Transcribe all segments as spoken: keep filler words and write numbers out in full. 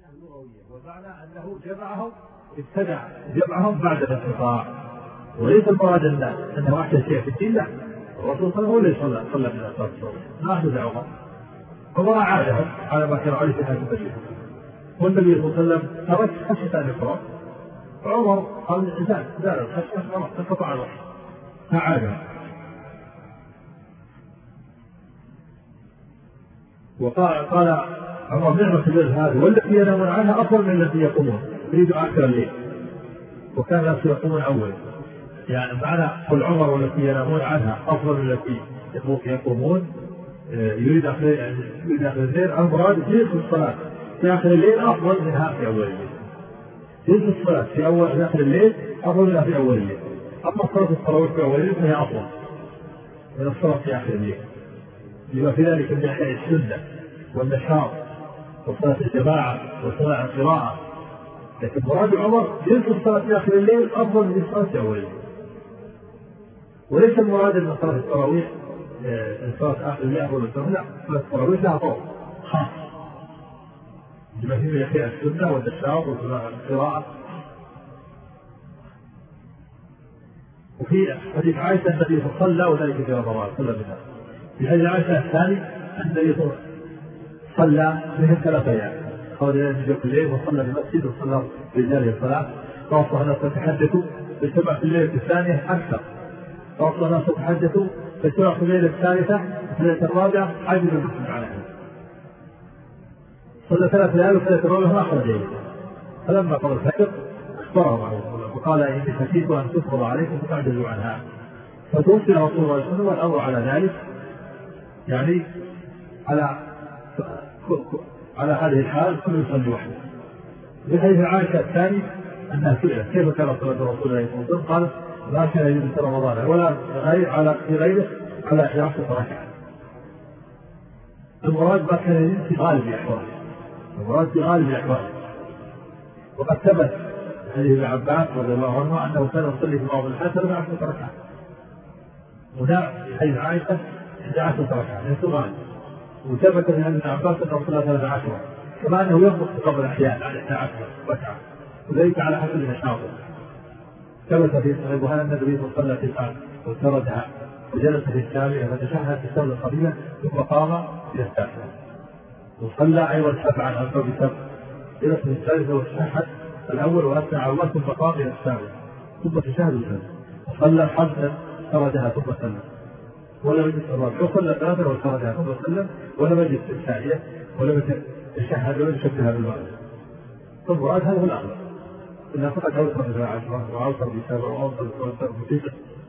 ومعنى أنه جمعهم ابتدع جمعهم بعد الانقطاع، وليس المراد أنه أحدث شيء في الدين، لا، الرسول صلى الله عليه وسلم صلى صلى من الأصحاب ما أحدث عمر، عمر عادهم على ما كان عليه في هذا البشر، والنبي صلى الله عليه وسلم ترك خشية أن يقرأ، عمر قال الإنسان زال الخشية خلاص انقطع الوحي فعادهم. وقال قال عمر نعمة الليل هذه والتي ينامون عنها أفضل من التي يقومون، يريد آخر الليل، وكان الناس يقومون أول، يعني معنى قل عمر والتي ينامون عنها أفضل من التي يقومون، يريد آخر يريد آخر الليل، المراد جلس الصلاة في آخر الليل أفضل منها في أول الليل، جلس الصلاة في أول في آخر الليل أفضل منها في أول الليل، أما صلاة التراويح في أول الليل فهي أفضل من الصلاة في آخر الليل، لما في ذلك من إحياء السنة والنشاط وصلاة الجماعة وصلاة القراءة. لكن مراد عمر جلس الصلاة في آخر الليل أفضل من الصلاة في أول الليل، وليس المراد أن صلاة التراويح صلاة آخر الليل أفضل من الصلاة، لا، صلاة التراويح لها طول خاص لما فيه من إحياء السنة والنشاط وصلاة القراءة. وفي حديث عائشة النبي صلى وذلك في رمضان صلى منها، في حديث عائشة الثاني النبي صلى بهم ثلاث أيام، خرج إلى جوف الليل وصلى بالمسجد وصلى برجاله الصلاة، فأصبح الناس يتحدثوا فاجتمع في الليلة الثانية أكثر، فأصبح الناس يتحدثوا فاجتمع في الليلة الثالثة في الليلة الرابعة عجل المسلم عليها، صلى ثلاث ليال وفي الليلة الرابعة ما خرج إليه، فلما قضى الفجر أخبرهم وقال إني خشيت أن تفرض عليكم فتعجزوا عنها، فتوفي رسول الله صلى الله عليه وسلم والأمر على ذلك، يعني على على هذه الحال كل يصلي وحده. في حديث عائشة الثاني أنها سئلت كيف كان صلاة رسول الله صلى الله عليه وسلم، قال لا كان يجب في رمضان ولا غير على في غيره على إحدى عشرة ركعة. المراد ما كان يجب في غالب الأحوال، المراد في غالب الأحوال. وقد ثبت حديث ابن عباس رضي الله عنه أنه كان يصلي في بعض الحال ثلاث عشرة ركعة، وده في حديث عائشة إحدى عشرة ركعة ليس غالب. وثبت من ابن عباس أنه صلى ثلاث عشرة، كما أنه ينقص في بعض الأحيان على إحدى عشرة ركعة، وذلك على حسب نشاطه. ثبت في صحيح البخاري أن النبي صلى الله عليه وسلم وسردها وجلس في السابعة فتشهد في السبع القليلة ثم قام إلى السابعة، وصلى أيضا سبعا أو بسبع، جلس في الثالثة وتشهد الأول وأثنى على الله ثم قام إلى السابعة ثم تشهد وسلم، وصلى خمسا سردها ثم سلم، ولم يجلس الرابع، وصلى ثلاثة وسردها ثم سلم، ولم يجلس في الثانية ولم يتشهد ولم يشبهها بالمعنى. فالمراد هذا هو الأغلب، إنها فقط أوصل بسبع عشرة وأوصل بسبع وأوصل بسبع.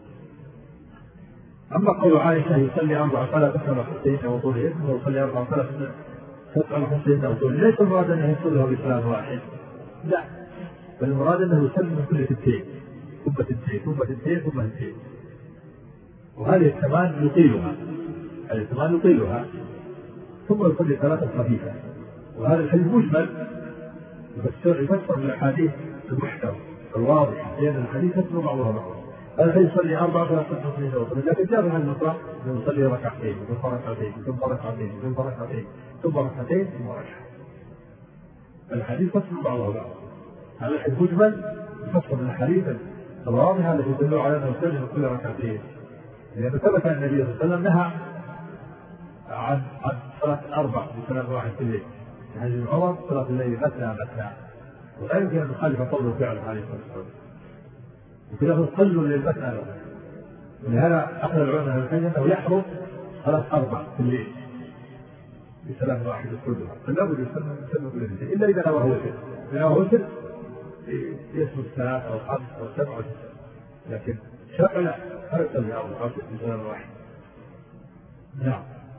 أما قول عائشة يصلي أربع صلاة تسعة حسين وطولين ويصلي أربع صلاة تسعة حسين وطولين، ليس المراد أنه يصليها بسلام واحد، لا، بل المراد أنه يصلي من كل ستين ثم ستين ثم ستين ثم ستين، وهذه الثمان يطيلها، هذه الثمان يطيلها ثم يصلي ثلاثة خفيفة. وهذا الحديث مجمل يفسر من الأحاديث المحتوى الواضح، لأن الحديث يتبع بعضها بعضا. هذا الحديث يصلي أربعة ثلاثة خمسين وطولين، لكن جاء من المطلق يصلي ركعتين ثم ركعتين ثم ركعتين ثم ركعتين ثم ركعتين ثم ركعة. الحديث يتبع بعضها بعضا. هذا الحديث مجمل يفسر من الحديث الواضحة التي تدل على أنه يصلي من كل ركعتين، لأن ثبت أن النبي صلى الله عليه وسلم نهى عن عن صلاة أربع بسلام واحد في الليل، هذه عمر صلاة الليل مثنى مثنى، ولا يمكن أن نخالف قول فعل عليه الصلاة والسلام، وفي لفظ صلوا للمثنى، ولهذا أخذ العلماء الحديث أنه يحرم صلاة أربع في الليل بسلام واحد كلها، فلا بد يسمى يسمى كل شيء إلا إذا نوى وتر، إذا نوى وتر يسمى ثلاث أو خمس أو سبع أو تسع، لكن شرع لا أرسل من أول خمسة بسلام واحد. نعم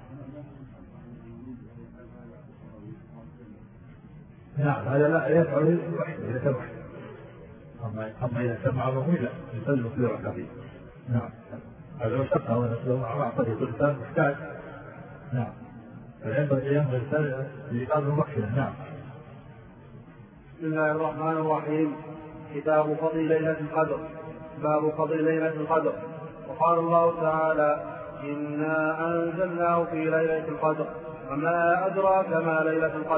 نعم هذا لا يفعل واحد إذا كان واحد، أما أما إذا كان مع ضمير لا يسلم في ركعتين. نعم هذا مشقة ونسلم مع بعض الإنسان محتاج. نعم فينبغي ينبغي الإنسان لإيقاظ المكشف. نعم. بسم الله الرحمن الرحيم. كتاب فضل ليلة القدر. باب فضل ليلة القدر. وقال الله تعالى: إنا أنزلناه في ليلة القدر وما أدراك ما ليلة القدر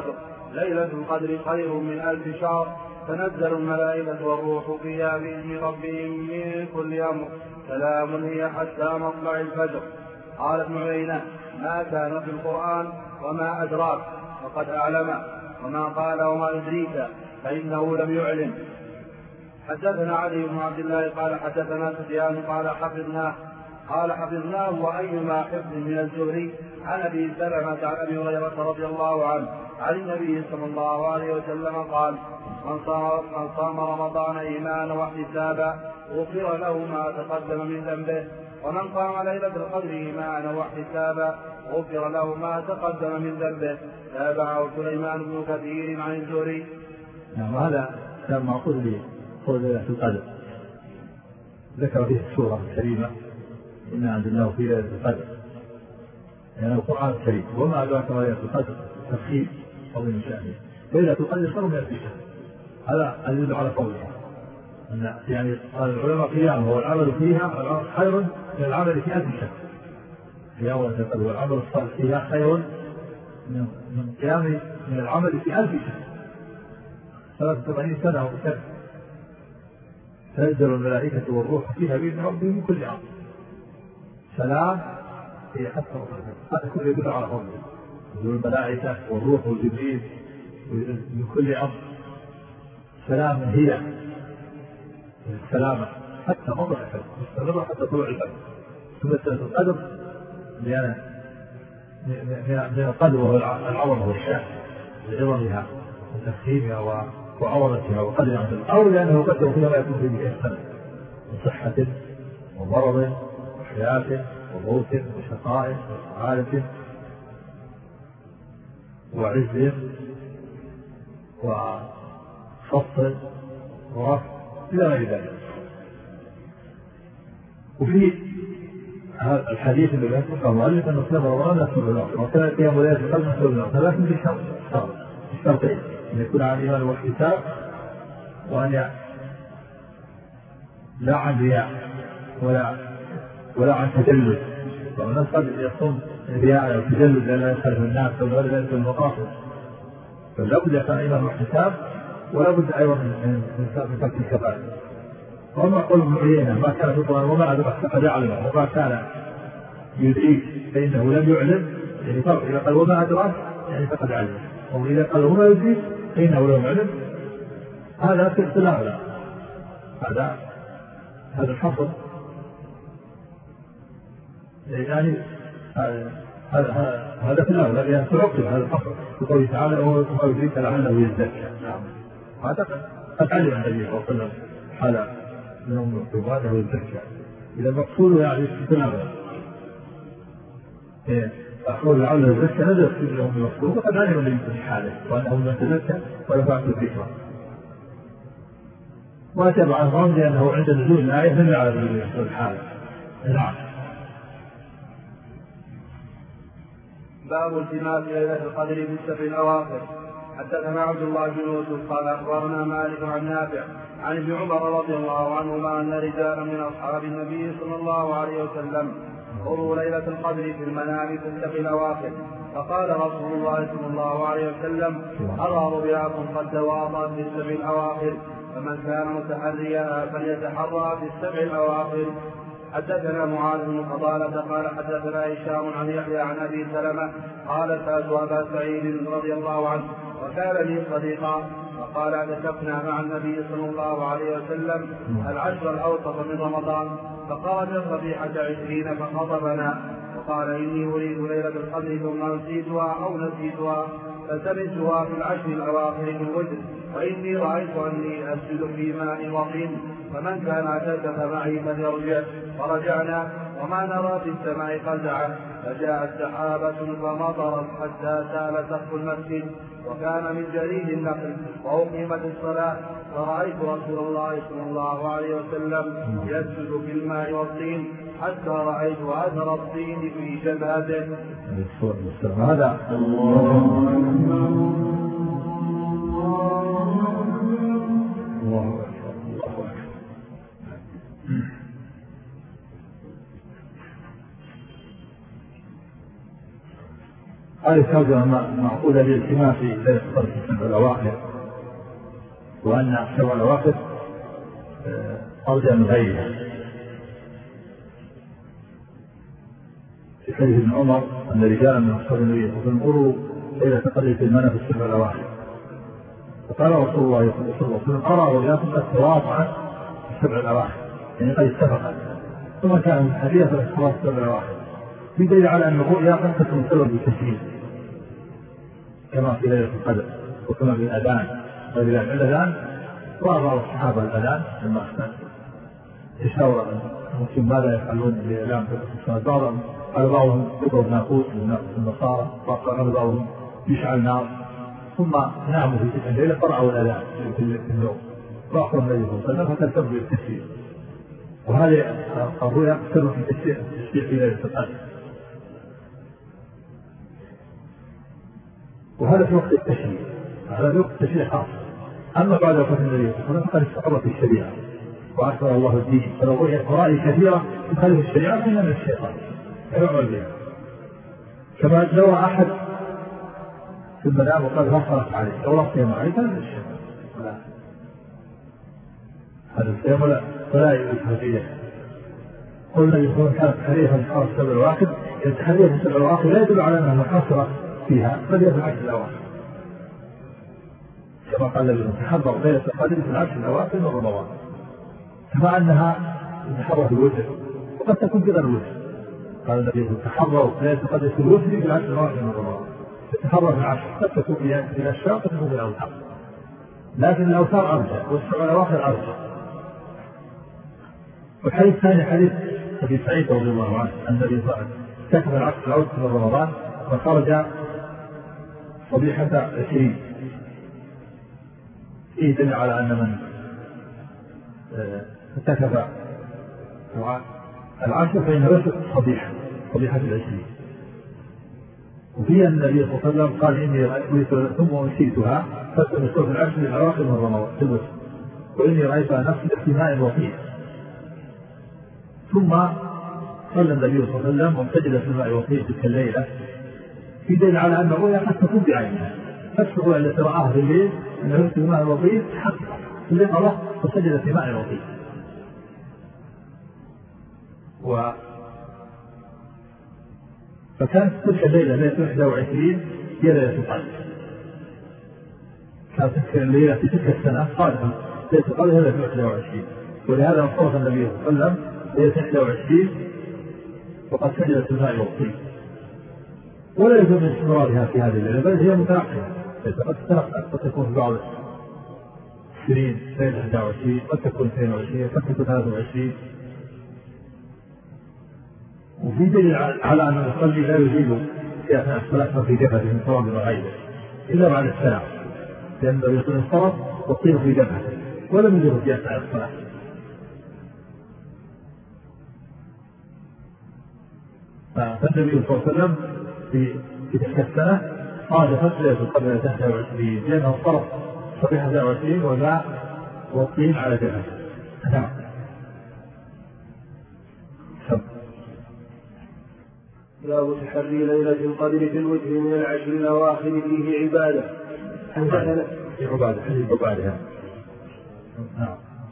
ليلة القدر خير من ألف شهر تنزل الملائكة والروح فيها بإذن ربهم من كل أمر سلام هي حتى مطلع الفجر. قال ابن عيينة ما كان في القرآن وما أدراك وقد أعلم وما قال وما يدريك فإنه لم يعلم. حدثنا علي بن عبد الله قال حدثنا سفيان قال حفظناه قال حفظناه وأيما حفظ من الزهري عن أبي سلمة عن أبي هريرة رضي الله عنه عن النبي صلى الله عليه وسلم قال من صام, من صام رمضان إيمانا واحتسابا غفر له ما تقدم من ذنبه ومن قام ليلة القدر إيمانا واحتسابا غفر له ما تقدم من ذنبه. تابعه سليمان بن كثير عن الزهري. نعم هذا كان معقول به قول ليلة القدر ذكر فيه السورة الكريمة إن أنزلناه في ليلة القدر يعني القرآن الكريم وما أدراك ما ليلة القدر تفخيم عظيم شأنه. ليلة القدر خير من ألف شهر هذا يدل على قولها أن يعني قال العلماء قيامه والعمل فيها خير من العمل في ألف شهر. قيام ليلة القدر والعمل الصالح فيها خير من من قيام من العمل في ألف شهر ثلاثة وسبعين سنة وكذا. تنزل الملائكة والروح فيها بإذن ربهم من كل أمر سلام هي حتى هذا كله يدل على قوله الملائكة والروح والجبريل من كل أمر سلام هي السلامة حتى مطلع الفجر مستمرة حتى طلوع الفجر. ثم سنة القدر من القدر وهو العظم والشأن لعظمها وتفخيمها وعظمتها وقدرها أو لأنه قدر فيما يكون فيه السنة من صحة ومرض وحياة وموت وشقاء وسعادة وعز وفصل ورفع إلى غير ذلك. وفي هذا الحديث الذي يذكره المؤلف أن صيام رمضان لا يكون له وكان قيام ليلة القدر يكون له لكن بشرط بشرطين أن يكون عن الإيمان والاحتساب وأن لا عن رياء ولا ولا عن تجلد. والناس قد يصوم رياء أو تجلد لأنه يخالف الناس أو غير ذلك من المقاصد فلا بد يكون إيمان واحتساب ولا بد أيضا من ترك الكبائر. وما قول ابن عيينة ما كان في القرآن وما أدرك فقد يعلم وما كان يدريك فإنه لم يعلم يعني فرق إذا قال وما أدرك يعني فقد علم وإذا قال وما يدريك فإنه لم يعلم هذا في اختلاف له هذا هذا الحصر يعني هذا هذا في الأول لأن تعقب هذا الحصر بقوله تعالى وما يدريك لعله يزكى. هذا قد علم النبي صلى الله عليه وسلم حال من عقوباته والزكاة إذا مقصوده يعني استثناء أقول لعله الزكاة نزل في لهم المقصود وقد علم النبي في حاله وأنه من تزكى ونفعت الذكرى وتبع الظن لأنه عند نزول الآية لم يعلم النبي في الحالة. نعم. باب التماس ليلة القدر في السبع الأواخر. حدثنا عبد الله بن يوسف قال أخبرنا مالك عن نافع عن ابن عمر رضي الله عنهما أن رجالا من أصحاب النبي صلى الله عليه وسلم رؤوا ليلة القدر في المنام في السبع الأواخر فقال رسول الله صلى الله عليه وسلم أرى رؤياكم قد تواطأت في السبع الأواخر فمن كان متحريا فليتحرى في السبع الأواخر. حدثنا معاذ بن فضالة قال حدثنا هشام عن يحيى عن أبي سلمة قال سألت أبا سعيد رضي الله عنه وكان لي صديقا فقال اعتكفنا مع النبي صلى الله عليه وسلم العشر الأوسط من رمضان فخرج الصبيحة عشرين فخطبنا وقال إني أريد ليلة القدر ثم نسيتها أو نسيتها فسمعتها في العشر الأواخر من وجه وإني رأيت أني أسجد في ماء وطين فمن كان اعتكف معي فليرجع فرجعنا وما نرى في السماء قزعة فجاءت سحابة فمطرت حتى سال سقف المسجد وكان من جليد النخل وأقيمت الصلاة فرأيت رسول الله صلى الله عليه وسلم يسجد في الماء والطين حتى رأيت أثر الطين في جبهته. هذا هذه الترجمة معقولة للالتماس ليلة القدر في السبع الأواخر، وأن السبع الأواخر أرجى من غيرها. في حديث ابن عمر أن رجالا من أصحاب النبي صلى الله عليه وسلم قالوا ليلة القدر في المنى في السبع الأواخر، فقال رسول الله صلى الله عليه وسلم أرى رؤياكم قد تواطعت في السبع الأواخر، يعني قد اتفقت. ثم كان حديث الاختلاف في السبع الأواخر بدليل على أن الرؤيا قد تكون سبب التشريع كما في ليلة القدر، وكما في الأذان. فبلا الأذان وأمر الصحابة الأذان لما تشاور المسلمين ماذا يفعلون بالإعلام في الصلاة. بعضهم قال بعضهم يضرب ناقوس من النصارى، وقال بعضهم يشعل نار، ثم ناموا في تلك الليلة فرعوا الأذان في النوم وأخبر النبي صلى الله عليه وسلم فتلتم بالتشريع. وهذه الرؤيا سبب في التشريع في ليلة القدر، وهذا في وقت التشريع، هذا في وقت التشريع خاص. أما بعد وفاة النبي صلى الله عليه وسلم فقد استقرت الشريعة وأكثر الله الدين، فلو رؤية رأي كثيرة تخالف الشريعة فإنها من الشيطان يعمل بها. كما لو أحد في المنام وقال لا صلاة عليه أو لا صيام عليه فهذا من الشيطان، هذا الصيام ولا ولا يؤثر فيه. قلنا يكون كانت حريفا في السبع الأواخر، الحريف في السبع الأواخر لا يدل على أنها محاصرة فيها، بل هي في العشر الأواخر كما قال النبي تحضر ليلة القدر في العشر الأواخر من رمضان، كما أنها تحضر في الوتر وقد تكون بغير الوتر. قال النبي تحضر ليلة القدر في الوتر في العشر الأواخر من رمضان، تتحضر في العشر قد تكون في الأشياء قد تكون في الأوتار، لكن الأوتار أرجى والسبع الأواخر أرجى. والحديث الثاني حديث أبي سعيد رضي الله عنه أن النبي صلى الله عليه وسلم كتب العشر الأواخر من رمضان وخرج صبيحة عشرين، فيه دل على أن من ارتكب العشر فإنه يسقط صبيحة صبيحة العشرين. وفيها النبي صلى الله عليه وسلم قال إني رأيت ثم أنسيتها فالتمسوا في العشر الأواخر من رمضان، وإني رأيتها نفسي في ماء وطين. ثم صلى النبي صلى الله عليه وسلم وامتجد في الماء وطين تلك الليلة، في دليل على أن الرؤيا قد تكون بعينها، نفس الرؤيا التي رآها في الليل أنه في ماء وطين حقق في الليل الله فسجد في ماء وطين. و فكانت تلك الليلة ليلة واحدة وعشرين هي ليلة القدر، كانت تلك الليلة في تلك السنة قادمة ليلة القدر هي ليلة واحدة وعشرين، ولهذا انصرف النبي صلى الله عليه وسلم ليلة واحدة وعشرين وقد سجد في الماء والطين. ولا يجوز استمرارها في هذه الليلة بل هي متنقلة، قد تتنقل، قد تكون في بعض السنين ليلة واحدة وعشرين، قد تكون اثنين وعشرين، قد تكون ثلاثة وعشرين. وفي دليل على أن المصلي لا يجيب في أثناء الصلاة في جبهته من صواب وغيره إلا بعد السلام، لأن النبي صلى الله عليه وسلم انصرف والطين في جبهته ولم يجب في أثناء الصلاة. فالنبي صلى الله عليه وسلم في في تلك السنة صادفت ليلة القدر واحد وعشرين لأنه انصرف صبيحة واحد وعشرين والماء والطين على جبهته. نعم. باب تحري ليلة القدر في الوتر من العشر الأواخر فيه عبادة. حدثنا في عبادة حديث عبادة. نعم.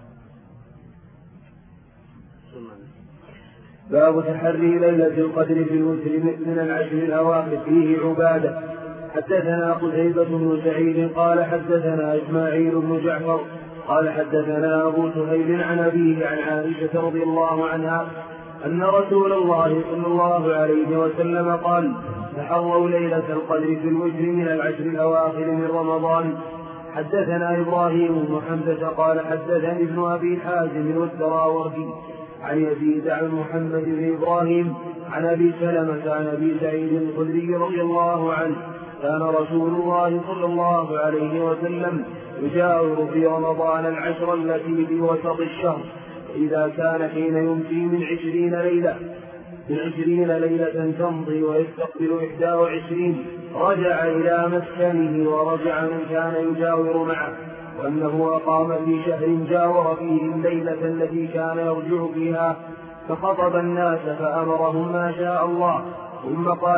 باب تحري ليلة القدر في الوتر من العشر الأواخر فيه عبادة. حدثنا قتيبة بن سعيد قال حدثنا إسماعيل بن جعفر قال حدثنا أبو سهيل عن أبيه عن عائشة رضي الله عنها أن رسول الله صلى الله عليه وسلم قال تحروا ليلة القدر في الوتر من العشر الأواخر من رمضان. حدثنا إبراهيم بن حمزة قال حدثني ابن أبي حازم والدراوردي عن يزيد عن محمد بن إبراهيم عن أبي سلمة عن أبي سعيد الخدري رضي الله عنه كان رسول الله صلى الله عليه وسلم يجاور في رمضان العشر التي في وسط الشهر، إذا كان حين يمسي من عشرين ليلة من عشرين ليلة تمضي ويستقبل إحدى وعشرين رجع إلى مسكنه ورجع من كان يجاور معه، وأنه أقام في شهر جاور فيه الليلة التي كان يرجع فيها، فخطب الناس فأمرهم ما شاء الله، ثم قال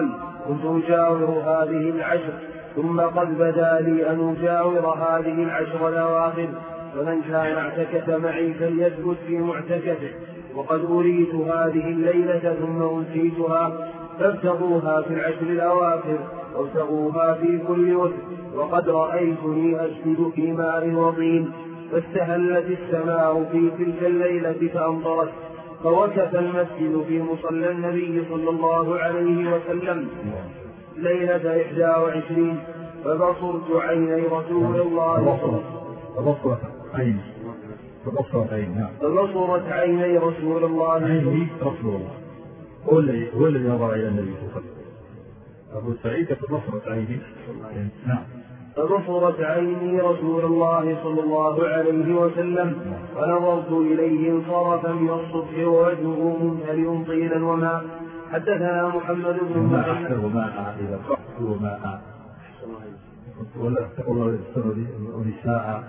كنت أجاور هذه العشر، ثم قد بدا لي أن أجاور هذه العشر الأواخر، فمن كان اعتكف معي فليثبت في معتكفه، وقد أريت هذه الليلة ثم أنسيتها، فابتغوها في العشر الأواخر وابتغوها في كل وقت، وقد رأيتني أسجد في ماء وطين، فاستهلت السماء في تلك الليلة فأمطرت، فوقف المسجد في مصلى النبي صلى الله عليه وسلم ليلة إحدى وعشرين، فبصرت عيني رسول الله فبصرت عيني فبصرت عيني فبصرت عيني رسول الله عيني رسول الله هو الذي هو الذي نظر إلى النبي صلى الله عليه وسلم. أبو سعيد فبصرت عيني نعم فبصرت عيني رسول الله صلى الله عليه وسلم، فنظرت إليه انصرف من الصبح ووجهه ممتلئ طينا وماء. حدثنا محمد بن مسلم وماء إذا قحط وماء ولا تقول السنة ونساء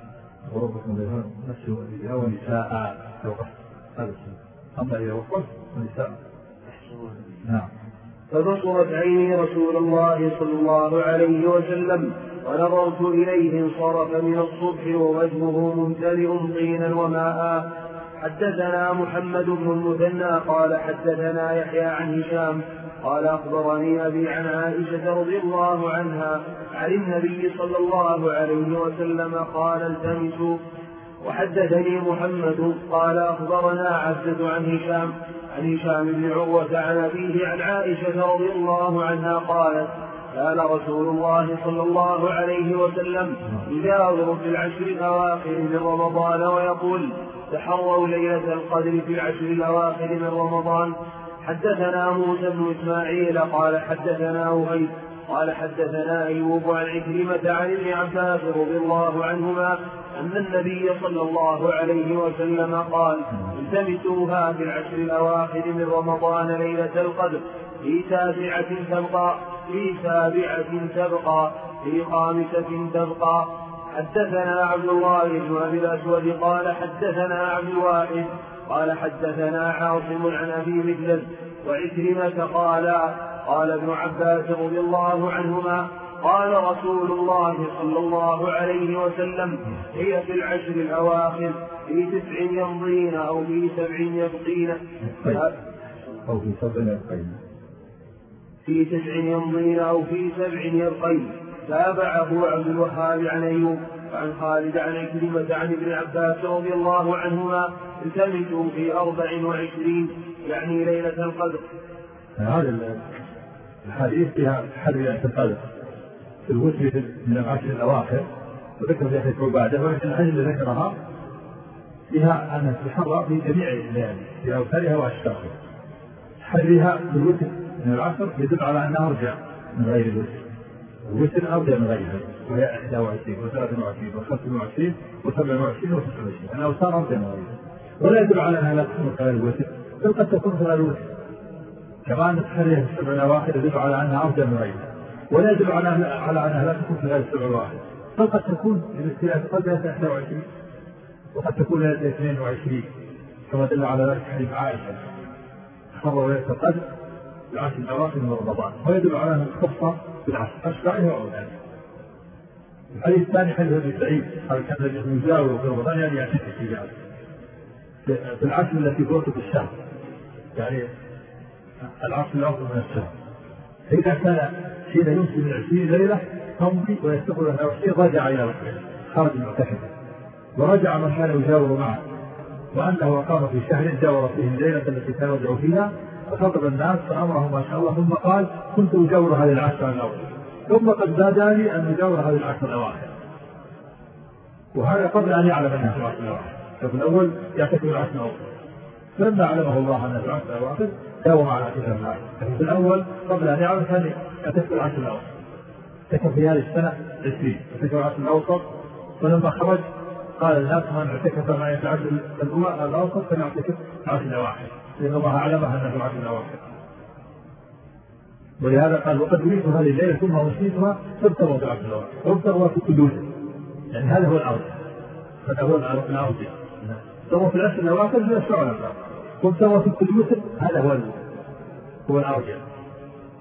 وربكم نفسه ونساء لو قحط هذا السنة، أما إذا وقفت ونساء نعم. فبصرت عيني رسول الله صلى الله عليه وسلم، ونظرت إليه انصرف من الصبح ووجهه ممتلئ طينا وماء. حدثنا محمد بن المثنى قال حدثنا يحيى عن هشام قال أخبرني أبي عن عائشة رضي الله عنها عن النبي صلى الله عليه وسلم قال التمسوا. وحدثني محمد قال أخبرنا عبدة عن هشام عن هشام بن عروة عن أبيه عن عائشة رضي الله عنها قالت قال رسول الله صلى الله عليه وسلم يجاور في العشر الأواخر من رمضان ويقول تحروا ليلة القدر في العشر الأواخر من رمضان. حدثنا موسى بن إسماعيل قال حدثنا وهيب قال حدثنا أيوب عن عكرمة عن ابن عباس رضي الله عنهما أن النبي صلى الله عليه وسلم قال التمسوها في العشر الأواخر من رمضان ليلة القدر في تاسعة تبقى في سابعة تبقى في خامسة تبقى. حدثنا عبد الله بن أبي الأسود قال حدثنا عبد الواحد قال حدثنا عاصم عن أبي مجلد وعكرمة قال قال ابن عباس رضي الله عنهما قال رسول الله صلى الله عليه وسلم هي في العشر الأواخر في تسع يمضين أو في سبع يبقين أو في سبع يبقين في تسع يمضين أو في سبع يبقين. تابعه عبد الوهاب عن أيوب وعن خالد عن عكرمة عن ابن عباس رضي الله عنهما التمسوا في أربع وعشرين يعني ليلة القدر. هذا الحديث فيها حد ليلة القدر في الوتر من العشر الأواخر، وذكر في حديث عبادة، ولكن الحديث اللي ذكرها فيها أن تحرى في جميع الليالي في أوتارها وأشتاقها. حدها في الوتر من العشر يدل على أنها أرجع من غير الوتر، الوتر أرجع من غيرها وهي إحدى وعشرين وثلاث وعشرين وخمس وعشرين وسبع وعشرين وتسع وعشرين، أنها أوتار أرجع من غيرها، ولا يدل على أنها لا تكون خلال الوتر، بل قد تكون خلال الوتر. كما أن تحريها في السبع الأواخر يدل على أنها أرجع من غيرها، ولا يدل على على أنها لا تكون خلال السبع الأواخر، بل قد تكون باختلاف قد لها إحدى وعشرين وقد تكون لها اثنين وعشرين، كما دل على ذلك حديث عائشة حروا ليلة القدر العشر الأواخر من رمضان، ويدل على أن الخصة بالعشر أشباعها وأولادها. الحديث الثاني حديث أبي سعيد قال كان الذي يجاور في رمضان يعني يعتكف في ذلك في العشر التي توافق الشهر، يعني العشر الأفضل من الشهر. فإذا كان حين يمسي من عشرين ليلة تمضي ويستقبل لها عشرين رجع إلى ربه خارج المعتكف، ورجع من كان يجاور معه، وأنه أقام في شهر جاور فيه الليلة التي كان يدعو فيها، فخطب الناس فأمرهم ما شاء الله، ثم قال كنت أجاور هذه العشر الأواخر، ثم قد بدا لي أن أجاور هذه العشر الأواخر، وهذا قبل أن يعلم أنها في العشر الأواخر. ففي الأول يعتكف العشر الأواخر، فلما علمه الله أنها في العشر الأواخر داوم على اعتكاف العشر. في الأول قبل أن يعلم كان يعتكف العشر الأواخر، اعتكف في هذه السنة عشرين، اعتكف العشر الأوسط، فلما خرج قال الناس من اعتكف معي في العشر الأوسط فليعتكف العشر الأواخر، لأن الله أعلمها أنها في العشر الأواخر. ولهذا قال وقد أريت هذه الليلة ثم أصيبها فابتغوا في العشر الأواخر، وابتغوا في كل وجه، يعني هذا هو الأرض، هذا هو الأرض، ابتغوا في العشر الأواخر من السبع الأواخر، وابتغوا في كل وجه، هذا هو هو الأرض.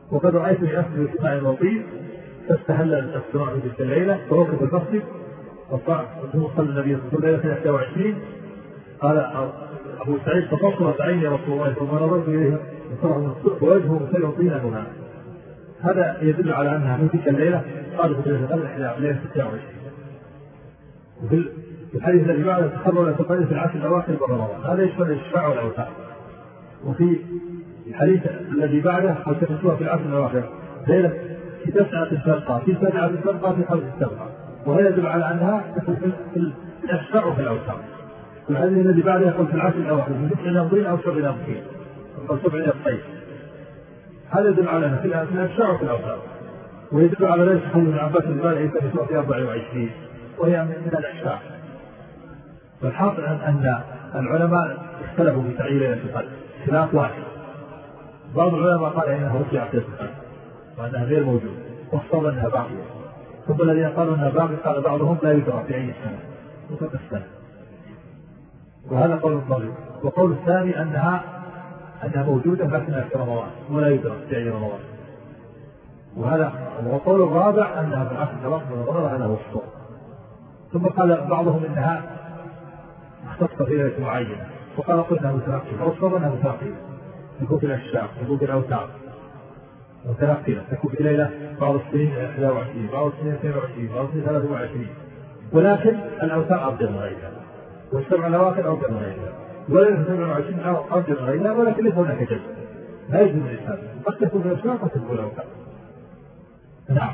وقد رأيتني أسجد في ماء وطين فاستهل الاستراء في تلك الليلة فوقف المسجد وصعد ثم صلى النبي صلى الله عليه وسلم إحدى وعشرين. قال أبو سعيد فبصرت عيني رسول الله ثم نظرت إليه ووجهه مثل طينا هنا. هذا يدل على أنها في تلك الليلة قالت ليلة الأحد ليلة ستة وعشرين. وفي الحديث الذي بعده تخرج تقريبا في العشر الأواخر من رمضان، هذا يشمل الشفاعة والأوتار. وفي الحديث الذي بعده قد تفتوها في العشر الأواخر ليلة في تسعة فرقة في سبعة فرقة في خمس سبعة، وهذا يدل على أنها في الشفاعة وفي الأوتار. الحديث الذي بعده يقول في العشر الأواخر من تسع نمضين أو سبع نمضين أو سبع نمضين، هذا يدل على أنها في الشفاعة وفي الأوتار. ويدل على ذلك حديث ابن عباس البارحي في أربع وعشرين وهي من الأشفاع. فالحاصل أن العلماء اختلفوا في تعيين ليلة القدر خلاف واحد. بعض العلماء قال إنها رجعت ليلة القدر وأنها غير موجودة والصواب أنها باقية، ثم الذين قالوا أنها باقية قال بعضهم لا يدرى في أي سنة وفق السنة، وهذا قول الضريب. وقول الثاني أنها أنها موجودة لكنها في رمضان ولا يدرى في أي رمضان، وهذا وقول الرابع أنها في العشر الأواخر من رمضان هذا هو الصواب. ثم قال بعضهم إنها اختص في ليلة معينة وقال قلنا متنقلة والصواب أنها متنقلة تكون في الأشجار تكون في الأوتار متنقلة تكون في ليلة بعض السنين إحدى وعشرين بعض السنين اثنين وعشرين بعض السنين ثلاثة وعشرين، ولكن الأوتار أفضل من غيرها والسبع الأواخر أفضل من غيرها وليلة سبع وعشرين أفضل من غيرها، ولكن ليس هناك جزء لا يجوز الإنسان قد تكون في الأشجار قد تكون في الأوتار. نعم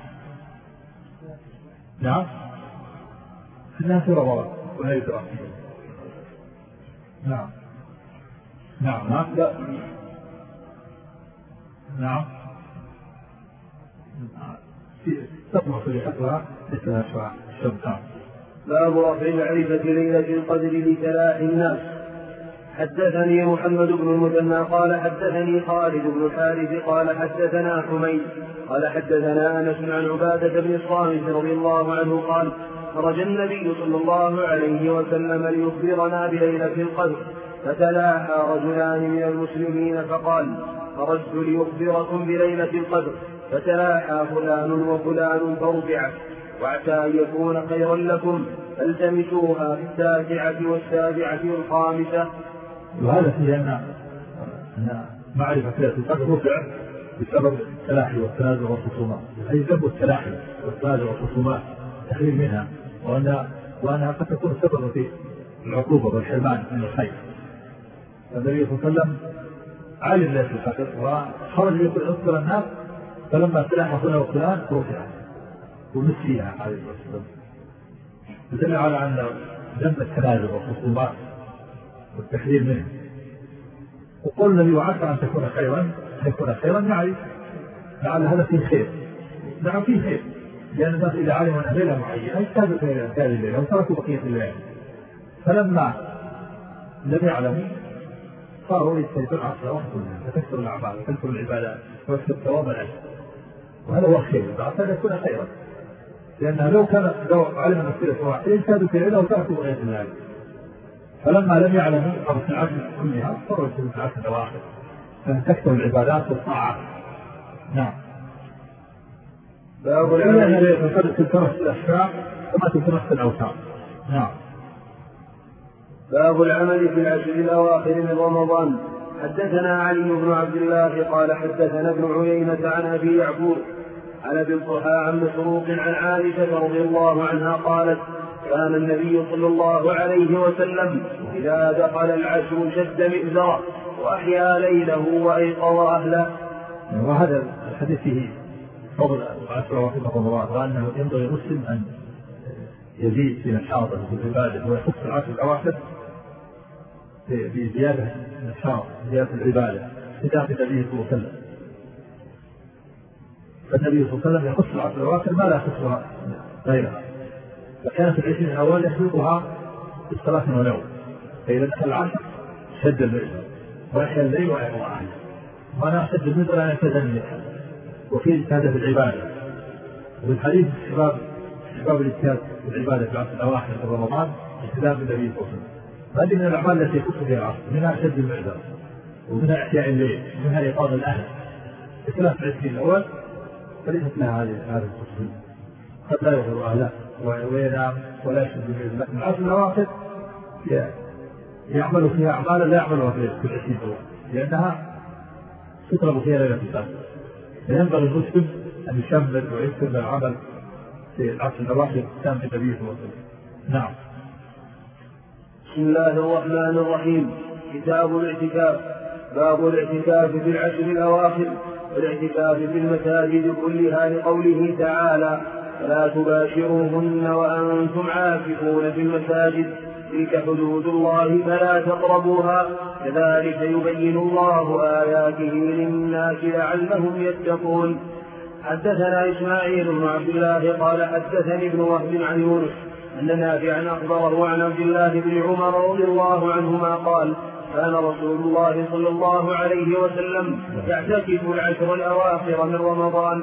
نعم إنها في رمضان ولا يدرى. نعم نعم نعم نعم تطمع في حقها مثل أشواع الشمس. باب رفع معرفة ليلة القدر لتلاحي الناس. حدثني محمد بن المثنى قال حدثني خالد بن الحارث قال حدثنا حميد قال حدثنا أنس عن عبادة بن الصامت رضي الله عنه قال خرج النبي صلى الله عليه وسلم ليخبرنا بليلة القدر فتلاحى رجلان من المسلمين فقال خرجت ليخبركم بليلة القدر فتلاحى فلان وفلان فرجعت وعسى أن يكون خيرا لكم فالتمسوها في التاسعة والسابعة والخامسة. وهذا فيه أن معرفة ليلة القدر رفع بسبب التلاحي والتنازع والخصومات، أي ذنب التلاحي والتنازع والخصومات تخير منها، وأنها, وأنها قد تكون سبب في العقوبة والحرمان من الخير. النبي صلى الله عليه وسلم علم ليلة القدر وخرج يخبر الناس، فلما تلاحى فلان وفلان رفعت ومسيها عليه الصلاة والسلام، يدل على أن ذنب التنازع والخصومات والتحذير منه. وقول النبي وعسى أن تكون خيرا أن يكون خيرا معي لعل هذا فيه خير. نعم فيه خير، لأن الناس إذا علموا أن ليلة معينة يجتهدوا في هذه الليلة وتركوا بقية الليل، فلما لم يعلموا صاروا يجتهدون على الصلوات كلها فتكثر الأعمال وتكثر العبادات ويكثر ثواب الأجر، وهذا هو الخير عسى أن يكون خيرا، لأنه لو كان لو علم المسيرة واحدة يجتهدوا في الليلة وتركوا بقية الليل، فلما لم يعلموا أرض العشر كلها صاروا يجتهدون في العشر الأواخر فتكثر العبادات والطاعات. نعم. باب العمل قد تكرس الأشياء وما تكرس الأوتار. نعم. باب العمل في العشر الأواخر من رمضان. حدثنا علي بن عبد الله قال حدثنا ابن عيينة عن أبي يعقوب عن أبي الضحى عن مسروق عن عائشة رضي الله عنها قالت كان النبي صلى الله عليه وسلم إذا دخل العشر شد مئزره وأحيا ليله وأيقظ أهله. وهذا الحديث فيه فضل العشر أواخر من رمضان، وأنه ينبغي المسلم أن يزيد في نشاطه في العبادة ويخص العشر الأواخر بزيادة النشاط زيادة العبادة خلاف النبي صلى الله عليه وسلم. فالنبي صلى الله عليه وسلم يخص العشر الأواخر ما لا يخصها غيرها، فكانت العشرين الأول يخلقها بالصلاة ونوم، فإذا دخل العشر شد المئزر ويحيى الليل ويقظ أهله، وأنا شد المئزر لا يتدنى وفيه اجتهاد في العبادة. وفي الحديث استحباب استحباب الاجتهاد في العبادة في العشر الأواخر من رمضان اجتهاد النبي صلى الله عليه وسلم. هذه من الأعمال التي يخص فيها العصر، منها شد المئزر ومنها إحياء الليل ومنها إيقاظ الأهل، بخلاف العشرين الأول فليست لها هذه الخصوصية، قد لا يغفر أهله وينام ولا يشد من لكن العشر الأواخر يعمل فيها أعمالا لا يعملها في العشرين الأول لأنها تطلب فيها ليلة القدر. فينبغي المسلم أن يشمل ويكثر من العمل في العشر الأواخر كان في النبي صلى الله عليه وسلم. نعم. بسم الله الرحمن الرحيم. كتاب الاعتكاف. باب الاعتكاف في العشر الأواخر والاعتكاف في المساجد كلها لقوله تعالى فلا تباشروهن وأنتم عاكفون في المساجد تلك حدود الله فلا تقربوها كذلك يبين الله آياته للناس لعلهم يتقون. حدثنا إسماعيل بن عبد الله قال حدثني ابن وهب عن يونس أن نافعا أخبره عن عبد الله بن عمر رضي الله عنهما قال كان رسول الله صلى الله عليه وسلم يعتكف العشر الأواخر من رمضان.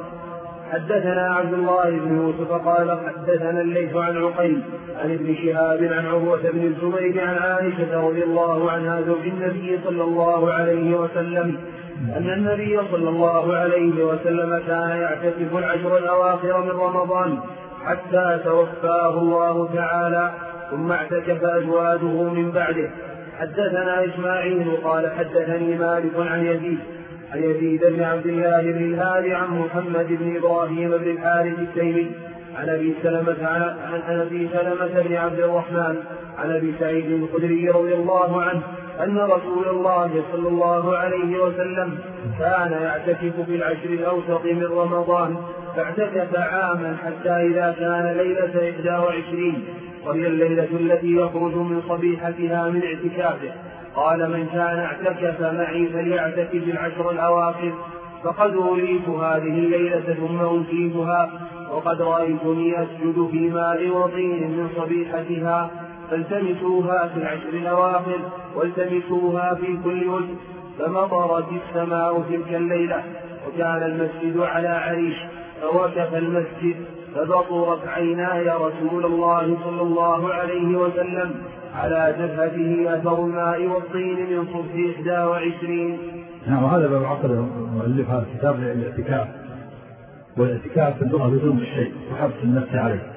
حدثنا عبد الله بن يوسف قال حدثنا الليث عن عقيل عن ابن شهاب عن عروة بن الزبير عن عائشة رضي الله عنها زوج النبي صلى الله عليه وسلم أن النبي صلى الله عليه وسلم كان يعتكف العشر الأواخر من رمضان حتى توفاه الله تعالى ثم اعتكف أزواجه من بعده. حدثنا إسماعيل قال حدثني مالك عن يزيد عن يزيد بن عبد الله بن الهادي عن محمد بن إبراهيم بن الحارث التيمي عن أبي سلمة عن أبي سلمة بن عبد الرحمن عن أبي سعيد الخدري رضي الله عنه أن رسول الله صلى الله عليه وسلم كان يعتكف في العشر الأوسط من رمضان فاعتكف عاما حتى إذا كان ليلة إحدى وعشرين وهي الليلة التي يخرج من صبيحتها من اعتكافه قال من كان اعتكف معي فليعتكف العشر الأواخر فقد أوليت هذه الليلة ثم أنسيتها وقد رأيتني أسجد في ماء وطين من صبيحتها فالتمسوها في العشر الأواخر والتمسوها في كل وجه. فمطرت السماء تلك الليلة وكان المسجد على عريش فوقف المسجد فبطرت عيناي رسول الله صلى الله عليه وسلم على جبهته أثر الماء والطين من صبح إحدى وعشرين. نعم. وهذا باب عقد مؤلف هذا الكتاب الاعتكاف. والاعتكاف في اللغة لزوم الشيء وحبس النفس عليه.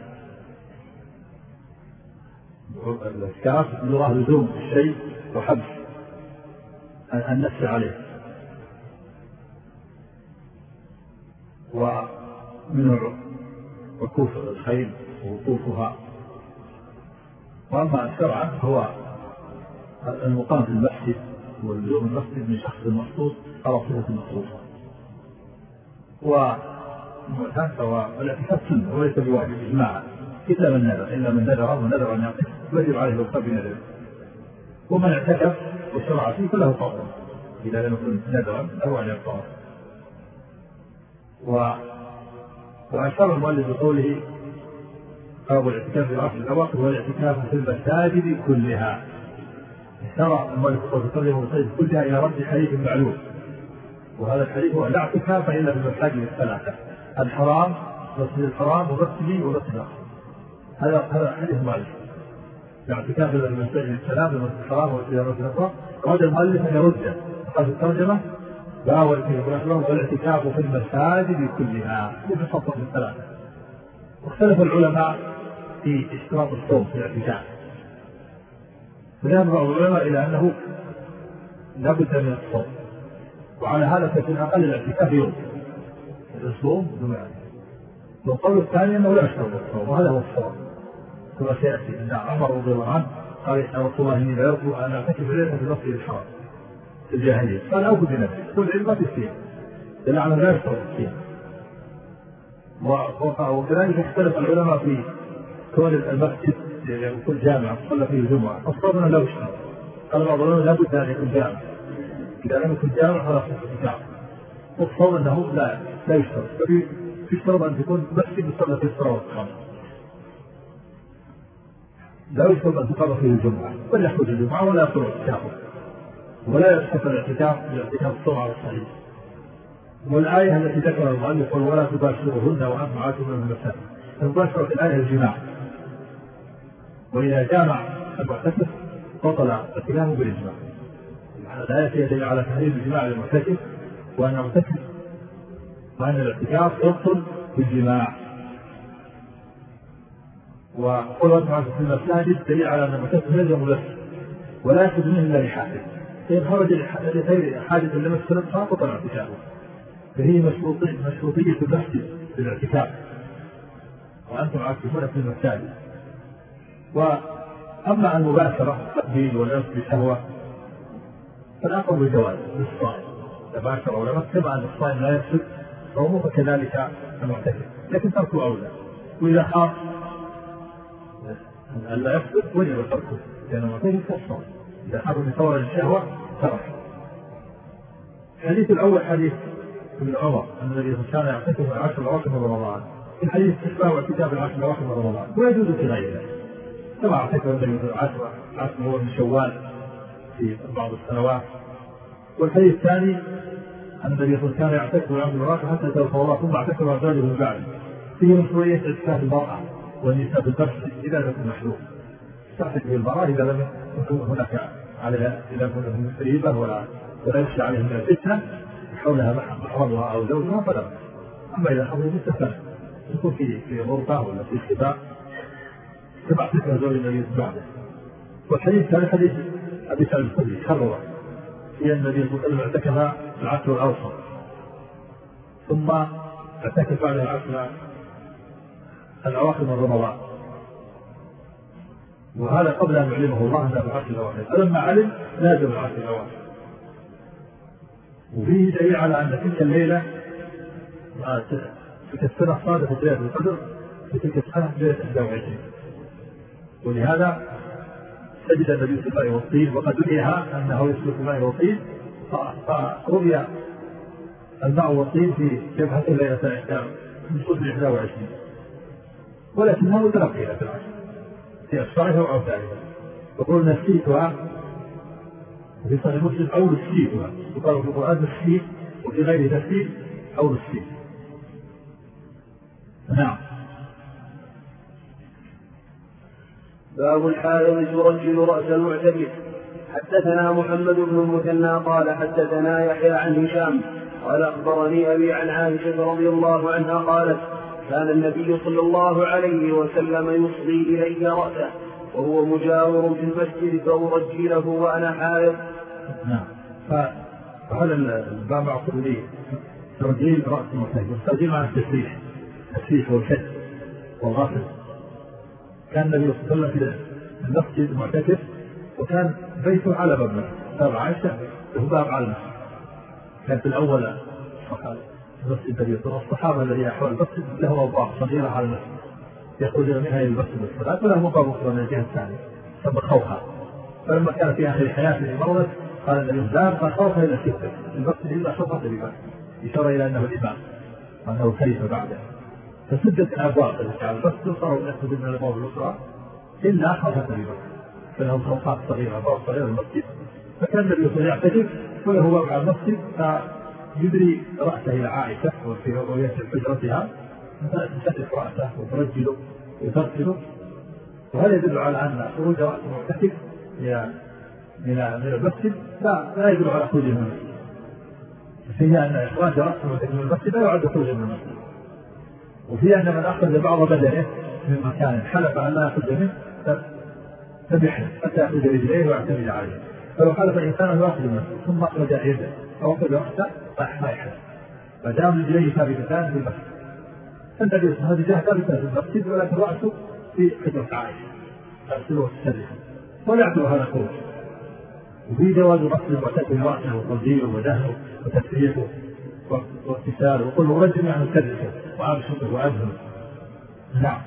الاعتكاف في اللغة لزوم الشيء وحبس النفس عليه. ومن وقوف الخيل ووقوفها. وأما الشرع هو المقام في المسجد واللزوم المسجد من شخص مخصوص أو صفة مخصوصة. والاعتكاف سنة وليس بواجب إجماعا إلا من نذر إلا من نذر ونذر أن يعتكف يجب عليه الوفاء بنذره. ومن اعتكف والشرع فيه فله فضل إذا لم يكن نذرا له أن يبقى. وأشار المؤلف بقوله باب الاعتكاف في العشر الأواخر والاعتكاف في المساجد كلها. شرع المؤلف في المساجد كلها إلى رد حديث معلوم، وهذا الحديث هو لا اعتكاف إلا في المساجد الثلاثة الحرام مسجد الحرام ومسجدي ومسجد الأقصى. هذا هذا حديث مؤلف الاعتكاف إلا في المساجد الثلاثة المسجد الحرام ومسجد الأقصى. وهذا المؤلف أن يرده قال في الترجمة باب الاعتكاف في المساجد كلها يتخصص في الثلاثة. واختلف العلماء في اشتراط الصوم في الاعتكاف، فذهب بعض العلماء إلى أنه لا بد من الصوم، وعلى هذا ففي أقل الاعتكاف يوم الصوم جمعة. والقول الثاني أنه لا يشترط الصوم، وهذا هو الصوم كما سيأتي أن عمر رضي الله عنه قال يا رسول الله إني لا يرجو أن أعتكف ليلة في المسجد الحرام في الجاهلية قال أوفوا بنفسي كل علم في الصيام لأنه لا يشترط الصيام. وكذلك اختلف العلماء في كون المسجد يكون جامع صلى فيه الجمعة الصوم لا يشترط. قال بعض العلماء لا بد أن يكون جامع، إذا لم يكن جامع فلا صحة جامع. والصوم أنه لا لا يشترط، يشترط أن تكون مسجد يصلى فيه الصلاة والسلام، لا يشترط أن تقام فيه الجمعة بل يخرج الجمعة ولا يصل اعتكافه ولا يصح الاعتكاف باعتكاف الصوم على الصحيح. والآية التي ذكرها المؤلف ولا تباشروهن وأنتم عاكفون في المساجد، المباشرة في الآية الجماع، وإذا جامع المعتكف بطل اعتكافه بالإجماع. الآية هي دليل على تحريم الجماع للمعتكف وأن المعتكف مع أن الاعتكاف يبطل بالجماع. وقل مع في المساجد دليل على أن المعتكف يلزم له ولا يخرج منه إلا لحاجة، فإن خرج لغير حاجة لمس فقط الاعتكاف، فهي مشروطية المسجد بالاعتكاف وأنتم عاكفون في المساجد. وأما عن المباشرة التقبيل والأنس بشهوة فالأقرب بالجواز للصائم تباشر ولا كما أن الصائم لا يفسد صومه فكذلك المعتكف، لكن تركه أولى، وإذا خاف أن لا يفسد وجب تركه لأن المعتكف كالصوم إذا خاف من ثورة الشهوة ترك. الحديث الأول حديث ابن عمر أن النبي كان يعتكف العشر الأواخر من رمضان، في حديث استحباب اعتكاف العشر الأواخر من رمضان ويجوز في غيره كما اعتكف النبي في العشر عشر من شوال في بعض السنوات. والحديث الثاني أن النبي كان يعتكف العشر الأواخر حتى توفى الله ثم اعتكف أزواجه من بعده، فيه مشروعية اعتكاف المرأة والنساء في الدرس إذا لم يكن محلول تعتكف المرأة إذا لم يكن هناك عليها إذا كن قريبة ولا ولا يخشى عليها من الفتنة حولها محرمها أو زوجها فلا. أما إذا حضروا بالسفر تكون في في غرفة ولا في خباء تبع فكرة زوج النبي بعده. والحديث كان حديث أبي سعيد الخدري كرر في النبي صلى الله عليه وسلم اعتكف العشر الأوسط ثم اعتكف على العشر الأواخر من رمضان، وهذا قبل أن يعلمه الله أنه في العشر الأواخر، فلما علم لازم العشر الأواخر. وفيه دليل على أن تلك الليلة في السنة صادفة ليلة القدر في تلك السنة ليلة إحدى وعشرين، ولهذا سجد النبي في الماء والطين وقد دعيها أنه يسلك الماء والطين فرؤي الماء والطين في جبهة ليلة إحدى وعشرين، ولكنه تلقيها في العشر في أسفارها أو ثالثة، يقول نسيتها وفي صحيح مسلم أو نسيتها، وقالوا في القرآن نسيت وفي غير نسيت أو نسيت. نعم. باب الحائض ترجل رأس المعتكف. حدثنا محمد بن المثنى قال حدثنا يحيى عن هشام قال أخبرني أبي عن عائشة رضي الله عنها قالت كان النبي صلى الله عليه وسلم يصغي إلي رأسه وهو مجاور في المسجد فأرجله وأنا حائض. نعم. فهذا الباب معقول لي ترجيل رأس المعتكف، ترجيل مع التسريح، التسريح والشد والغسل. كان النبي صلى الله عليه وسلم في المسجد المعتكف وكان بيته على باب باب عائشة له باب على المسجد. كان في الأول مسجد النبي صلى الله عليه وسلم الصحابة الذين حول المسجد له أبواب صغيرة على المسجد يخرجون منها إلى المسجد للصلاة، وله أبواب أخرى من الجهة الثانية ثم خوخة. فلما كان في آخر حياته مرضت قال النبي لا خوخة إلى ستة المسجد إلا شرطة بباب، إشارة إلى أنه الإمام وأنه خليفة بعده. فسدت الأبواب التي على المسجد صاروا يأخذون من الأبواب الأخرى إلا خوخة بباب، فلهم خوخات صغيرة أبواب صغيرة المسجد. فكان النبي صلى الله عليه وسلم يعتكف وله باب على المسجد يدري رأسه إلى عائشة وهي في حجرتها فتنشف رأسه وترجله وتغسله، وهذا يدل على أن خروج رأس المعتكف من المسجد لا يدل على خروجه من المسجد، فيها أن إخراج رأس المعتكف من المسجد لا يعد خروجه من المسجد. وفيها أن من أخرج بعض بدنه من مكان حلف أن لا يخرج منه فبيحلف حتى يأخذ رجليه ويعتمد عليه، فلو حلف الإنسان لا يخرج من المسجد ثم أخرج يده أو أخرج رأسه ما يحلف ما دام رجليه ثابتتان في المسجد. فالنبي صلى الله عليه وسلم ثابتة في المسجد ولكن رأسه في حجرة عائشة تغسله وتسرحه ولا يعتبر هذا خروج. وفي جواز غسل المعتكف رأسه وتنظيره ودهنه وتسريحه واغتساله وكل رجل يعني سرحه وأبشطه وأدهنه. نعم.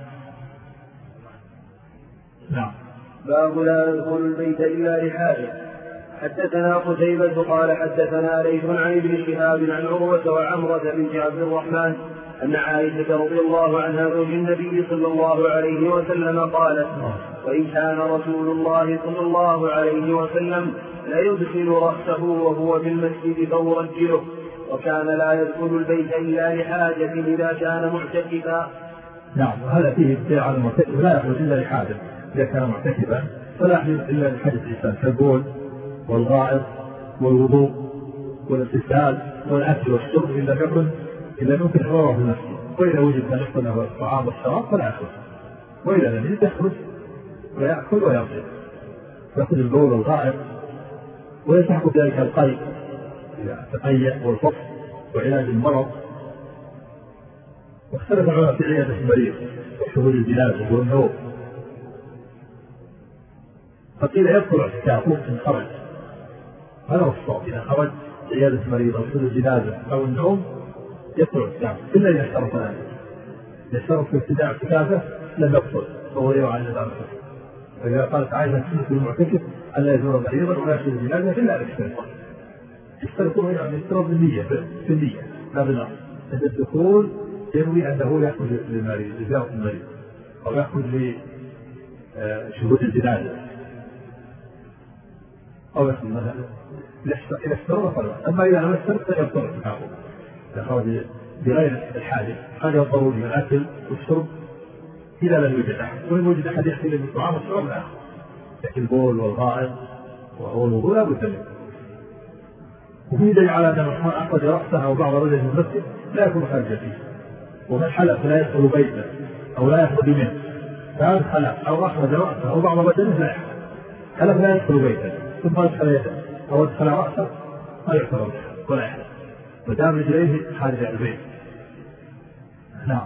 نعم. باب لا يدخل البيت إلا لحائض. حدثنا قتيبة قال حدثنا ليث عن ابن شهاب عن عروة وعمرة بنت عبد الرحمن أن عائشة رضي الله عنها زوج النبي صلى الله عليه وسلم قالت وإن كان رسول الله صلى الله عليه وسلم لا يدخل رأسه وهو في المسجد فيرجله، وكان لا يدخل البيت إلا لحاجة إذا كان معتكفا. نعم. وهذا فيه ابتلاء على المعتكف لا يخرج إلا لحاجة إذا كان معتكفا، فلا يخرج إلا لحاجة الإنسان كالبول والغائط والوضوء والاغتسال والأكل والشرب إذا يكن إذا ممكن حضوره في المسجد، وإذا وجد أن يحصل له الطعام والشراب فلا يأكل، وإذا لم يجد يخرج ويأكل ويغسل، يأخذ البول والغائط، ويلتحق بذلك القيء إذا تقيأ والفصل وعلاج المرض. واختلف العلماء في عيادة المريض وشهود الجنازة والنوم، فقيل يدخل اعتكافه إن خرج، هذا هو الصواب. إذا خرج عيادة المريض أو شهود الجنازة أو النوم يدخل اعتكافه إلا إذا اشترط ذلك. إذا اشترط في ابتداء اعتكافه لم يدخل فهو يرى عن ذلك. وإذا قالت عائشة في المعتكف ألا يزور مريضا ولا يشهد الجنازة إلا أن يشترط، يشترطون يعني يشترط بالنية في النية لا بالنص. عند الدخول ينوي أنه يأخذ للمريض لزيارة المريض أو يأخذ لشهود الجنازة أو يأخذ مثلا إذا اشترط فلا. أما إذا لم يشترط فيضطر اعتكافه إذا خرج بغير الحاجة، حاجة ضرورية من الأكل والشرب إذا لم يوجد أحد، وإن وجد أحد يحتاج للطعام والشراب لا يأخذ، لكن البول والغائط وهو الوضوء لا بد منه. وفي دليل على أن من أخرج رأسه أو بعض رجله من المسجد لا يكون خارج فيه، ومن حلف لا يدخل بيته أو لا يخرج منه، فهذا حلف أو أخرج رأسه أو بعض بدنه لا يحلف، حلف لا يدخل بيته ثم أدخل يده أو أدخل رأسه لا يعتبر ولا يحلف، ودام رجليه خارج البيت. نعم.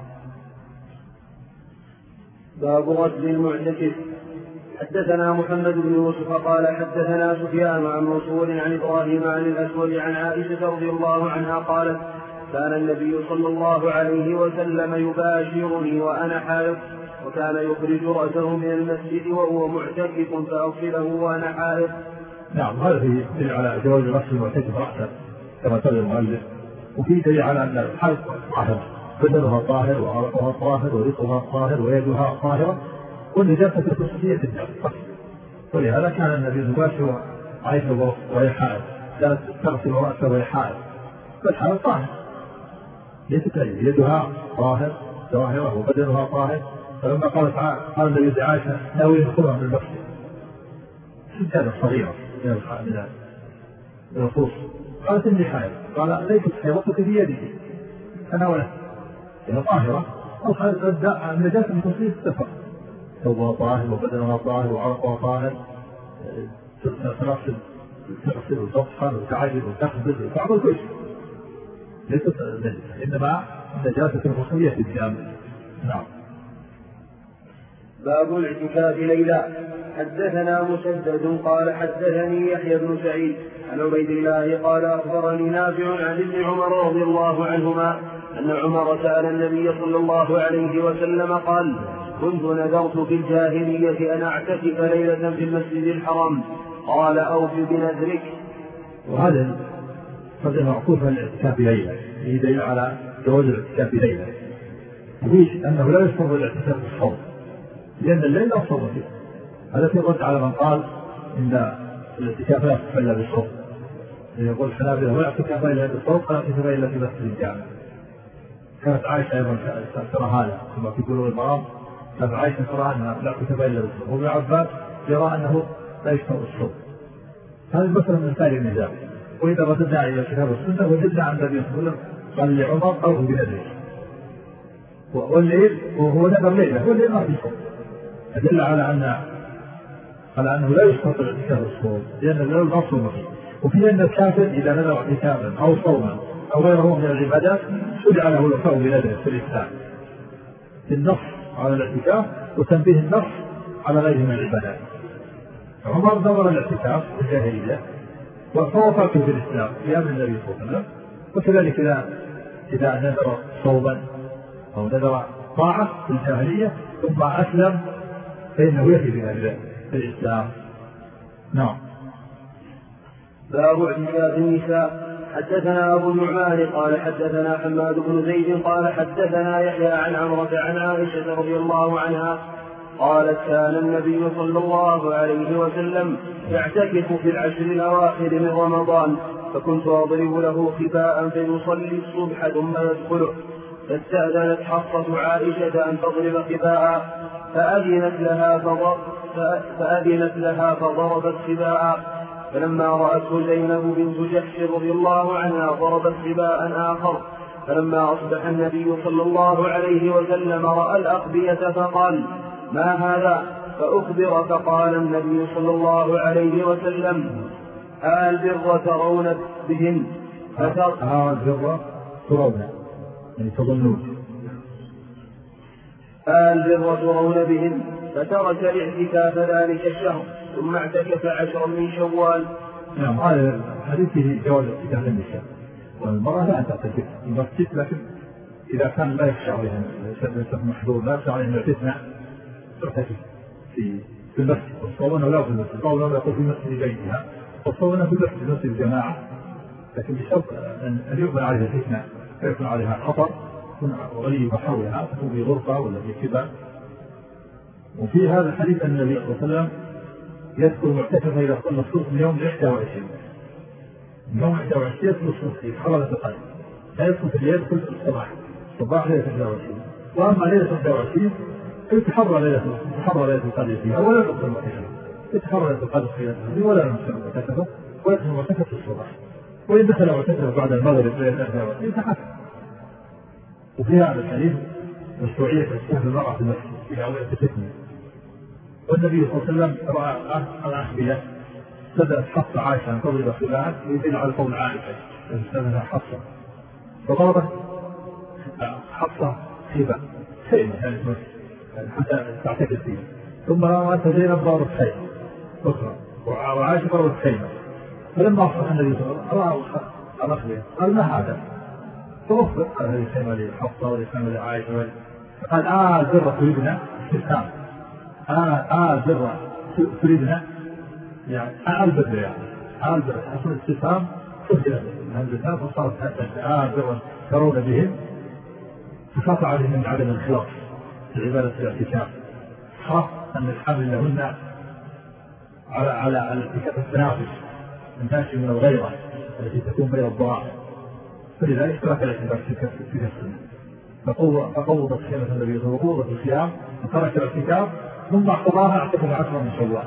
باب غسل المعتكف. حدثنا محمد بن يوسف قال حدثنا سفيان عن منصور عن إبراهيم عن الأسود عن عائشة رضي الله عنها قالت كان النبي صلى الله عليه وسلم يباشرني وأنا حائض، وكان يخرج رأسه من المسجد وهو معتكف فأغسله وأنا حائض. نعم، هذا فيه دليل على جواز غسل المعتكف رأسه كما قال المؤلف، وفي دليل على أن الحائض طاهر، بدنها طاهر وعرقها طاهر وريقها طاهر ويدها طاهرة، والنجاسة في خصوصية الدم. ولهذا كان النبي يباشر عائشة وهي حائض، كانت تغسل رأسه وهي حائض، فالحائض طاهر ليست يدها طاهر ظاهرة وبدنها طاهر. فلما قالت قال النبي لعائشة ناوي يدخلها من المسجد سجادة صغيرة من النصوص، قالت إني حائض، قال ليست حيضتك في يدك أنا ولا هي طاهرة، أو النجاسة من خصوصية السفر، ثوبها طاهر وبدنها طاهر وعرقها طاهر، تغسل تغسل وتطحن وتعجل وتخبز وتعمل كل شيء، ليست نجاسة، إنما نجاسة الخصوصية الدم. نعم. باب الاعتكاف ليلا. حدثنا مسدد قال حدثني يحيى بن سعيد عن عبيد الله قال أخبرني نافع عن ابن عمر رضي الله عنهما أن عمر سأل النبي صلى الله عليه وسلم قال كنت نذرت في الجاهلية أن أعتكف ليلة في المسجد الحرام قال أوف بنذرك. وهذا قد معقوف الاعتكاف ليلة، هي دليل على جواز الاعتكاف ليلة، وفيه أنه لا يشترط الاعتكاف بالصوم لأن الليل لا صوم فيه. هذا في رد على من قال إن الاعتكاف لا يصح إلا بالصوم، يقول الحنابلة ولا اعتكاف إلا بالصوم ولا اعتكاف إلا في مسجد الجامع. كانت عائشة أيضا ترى هذا كما في بلوغ المرام، كانت عائشة ترى أنها لا اعتكاف إلا بالصوم، وابن عباس يرى أنه لا يشترط الصوم. هذا مثلا من ثاني النزاع. وإذا رددنا إلى كتاب السنة وجدنا عن النبي صلى الله عليه وسلم قال لعمر أوه بنذرك، والليل وهو نذر ليلة والليل ما في صوم، أدل على أن على أنه لا يشترط الاعتكاف الصوم لأن الليل لا صوم فيه. وفي أن الكافر إذا نذر اعتكافا أو صوما أو غيره من العبادات شرع له الوفاء بنذره في الإسلام، في النص على الاعتكاف وتنبيه النص على غيره من العبادات. عمر نظر الاعتكاف في الجاهلية ووفاته في الإسلام في أمر النبي صلى الله عليه وسلم، وكذلك إذا إذا نذر صوما أو نذر طاعة في الجاهلية ثم أسلم فإنه يفي بهذا في الإسلام. نعم. باب اعتكاف النساء. حدثنا أبو النعمان قال حدثنا حماد بن زيد قال حدثنا يحيى عن عمرة عن عائشة رضي الله عنها قالت كان النبي صلى الله عليه وسلم يعتكف في العشر الأواخر من رمضان، فكنت أضرب له خباء فيصلي الصبح ثم يدخله، فاستأذنت حفصة عائشة أن تضرب خباء فأذنت لها فضرب فأذنت لها فضربت خباء، فلما رأته زينب بنت جحش رضي الله عنها ضربت خباء آخر فلما أصبح النبي صلى الله عليه وسلم رأى الأقبية فقال: ما هذا؟ فأخبر فقال النبي صلى الله عليه وسلم: آل البر ترون بهن آل البر ترون يعني تظنون آل البر ترون بهن فترك الاعتكاف ذلك الشهر ثم اعتكف عشرا من شوال. نعم هذا الحديث فيه جواز الاعتكاف النساء، والمرأة لا تعتكف المسجد، لكن إذا كان لا يخشى عليها محظور لا يخشى عليها الفتنة تعتكف في في المسجد، والصوم ولا في المسجد، الصوم ولا يقول في مسجد بيتها، والصوم في المسجد مسجد الجماعة، لكن بشرط أن يقبل عليها الفتنة، يكون عليها خطر، تكون غريبة حولها، تكون في غرفة ولا في كبر. وفي هذا الحديث أن النبي صلى الله عليه وسلم يذكر معتكفه إذا صلى الصبح من يوم واحد وعشرين يوم واحد وعشرين يدخل الصبح في حرارة القلب، لا يدخل في الليل، يدخل في الصباح الصباح ليلة واحد وعشرين، وأما ليلة واحد وعشرين يتحرى ليلة يتحرى ليلة القدر فيها ولا يدخل المعتكف، يتحرى ليلة القدر فيها ولا يدخل المعتكف، ويدخل المعتكف في الصباح، وإن دخل المعتكف بعد المغرب ليلة واحد وعشرين فحسب. وفي هذا الحديث مشروعية استهداف المرأة في المسجد في أولى الفتنة. والنبي صلى الله عليه وسلم رأى الأخبية بدأت حفصة عائشة أن تضرب خلال ويدل على قول عائشة استهدفها حفصة، فضربت حفصة خيبة خيمة حتى تعتكف فيه، ثم رأت زينب ضربت خيمة أخرى وعائشة ضربت خيمة، فلما أصبح النبي صلى الله عليه وسلم رأى الأخبية قال: ما هذا؟ فأخبر قال: هذه خيمة لحفصة وهذه خيمة لعائشة. قال: آه البر تريدنا استفهام، آه آه البر تريدنا يعني آه البر يعني آه البر حصل استفهام فجأة الهمزتان فصارت آه البر ترون بهم، فخاف عليهم من عدم الخلاص في عبادة الاعتكاف، خاف أن الحمل لهن على على على الاعتكاف التنافس الناشئ من الغيرة التي تكون بين الضرائب، فلذلك ترك الاعتكاف في السنة، فقوضت خيمة النبي صلى الله عليه وسلم الصيام وترك الاعتكاف، ثم اعتبرها اعتكف عشرة من شوال،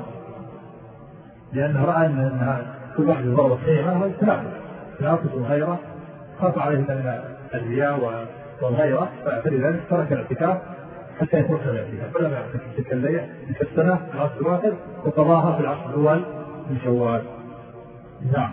لأنه رأى أنها كل واحد ضرب خيمة وهي تنافس تنافس وغيره، خاف عليه من الرياء والغيرة، فلذلك ترك الاعتكاف حتى يترك الاعتكاف، فلم يعتكف تلك الليلة تلك السنة في العصر الواحد وقضاها في العصر الأول من شوال. نعم.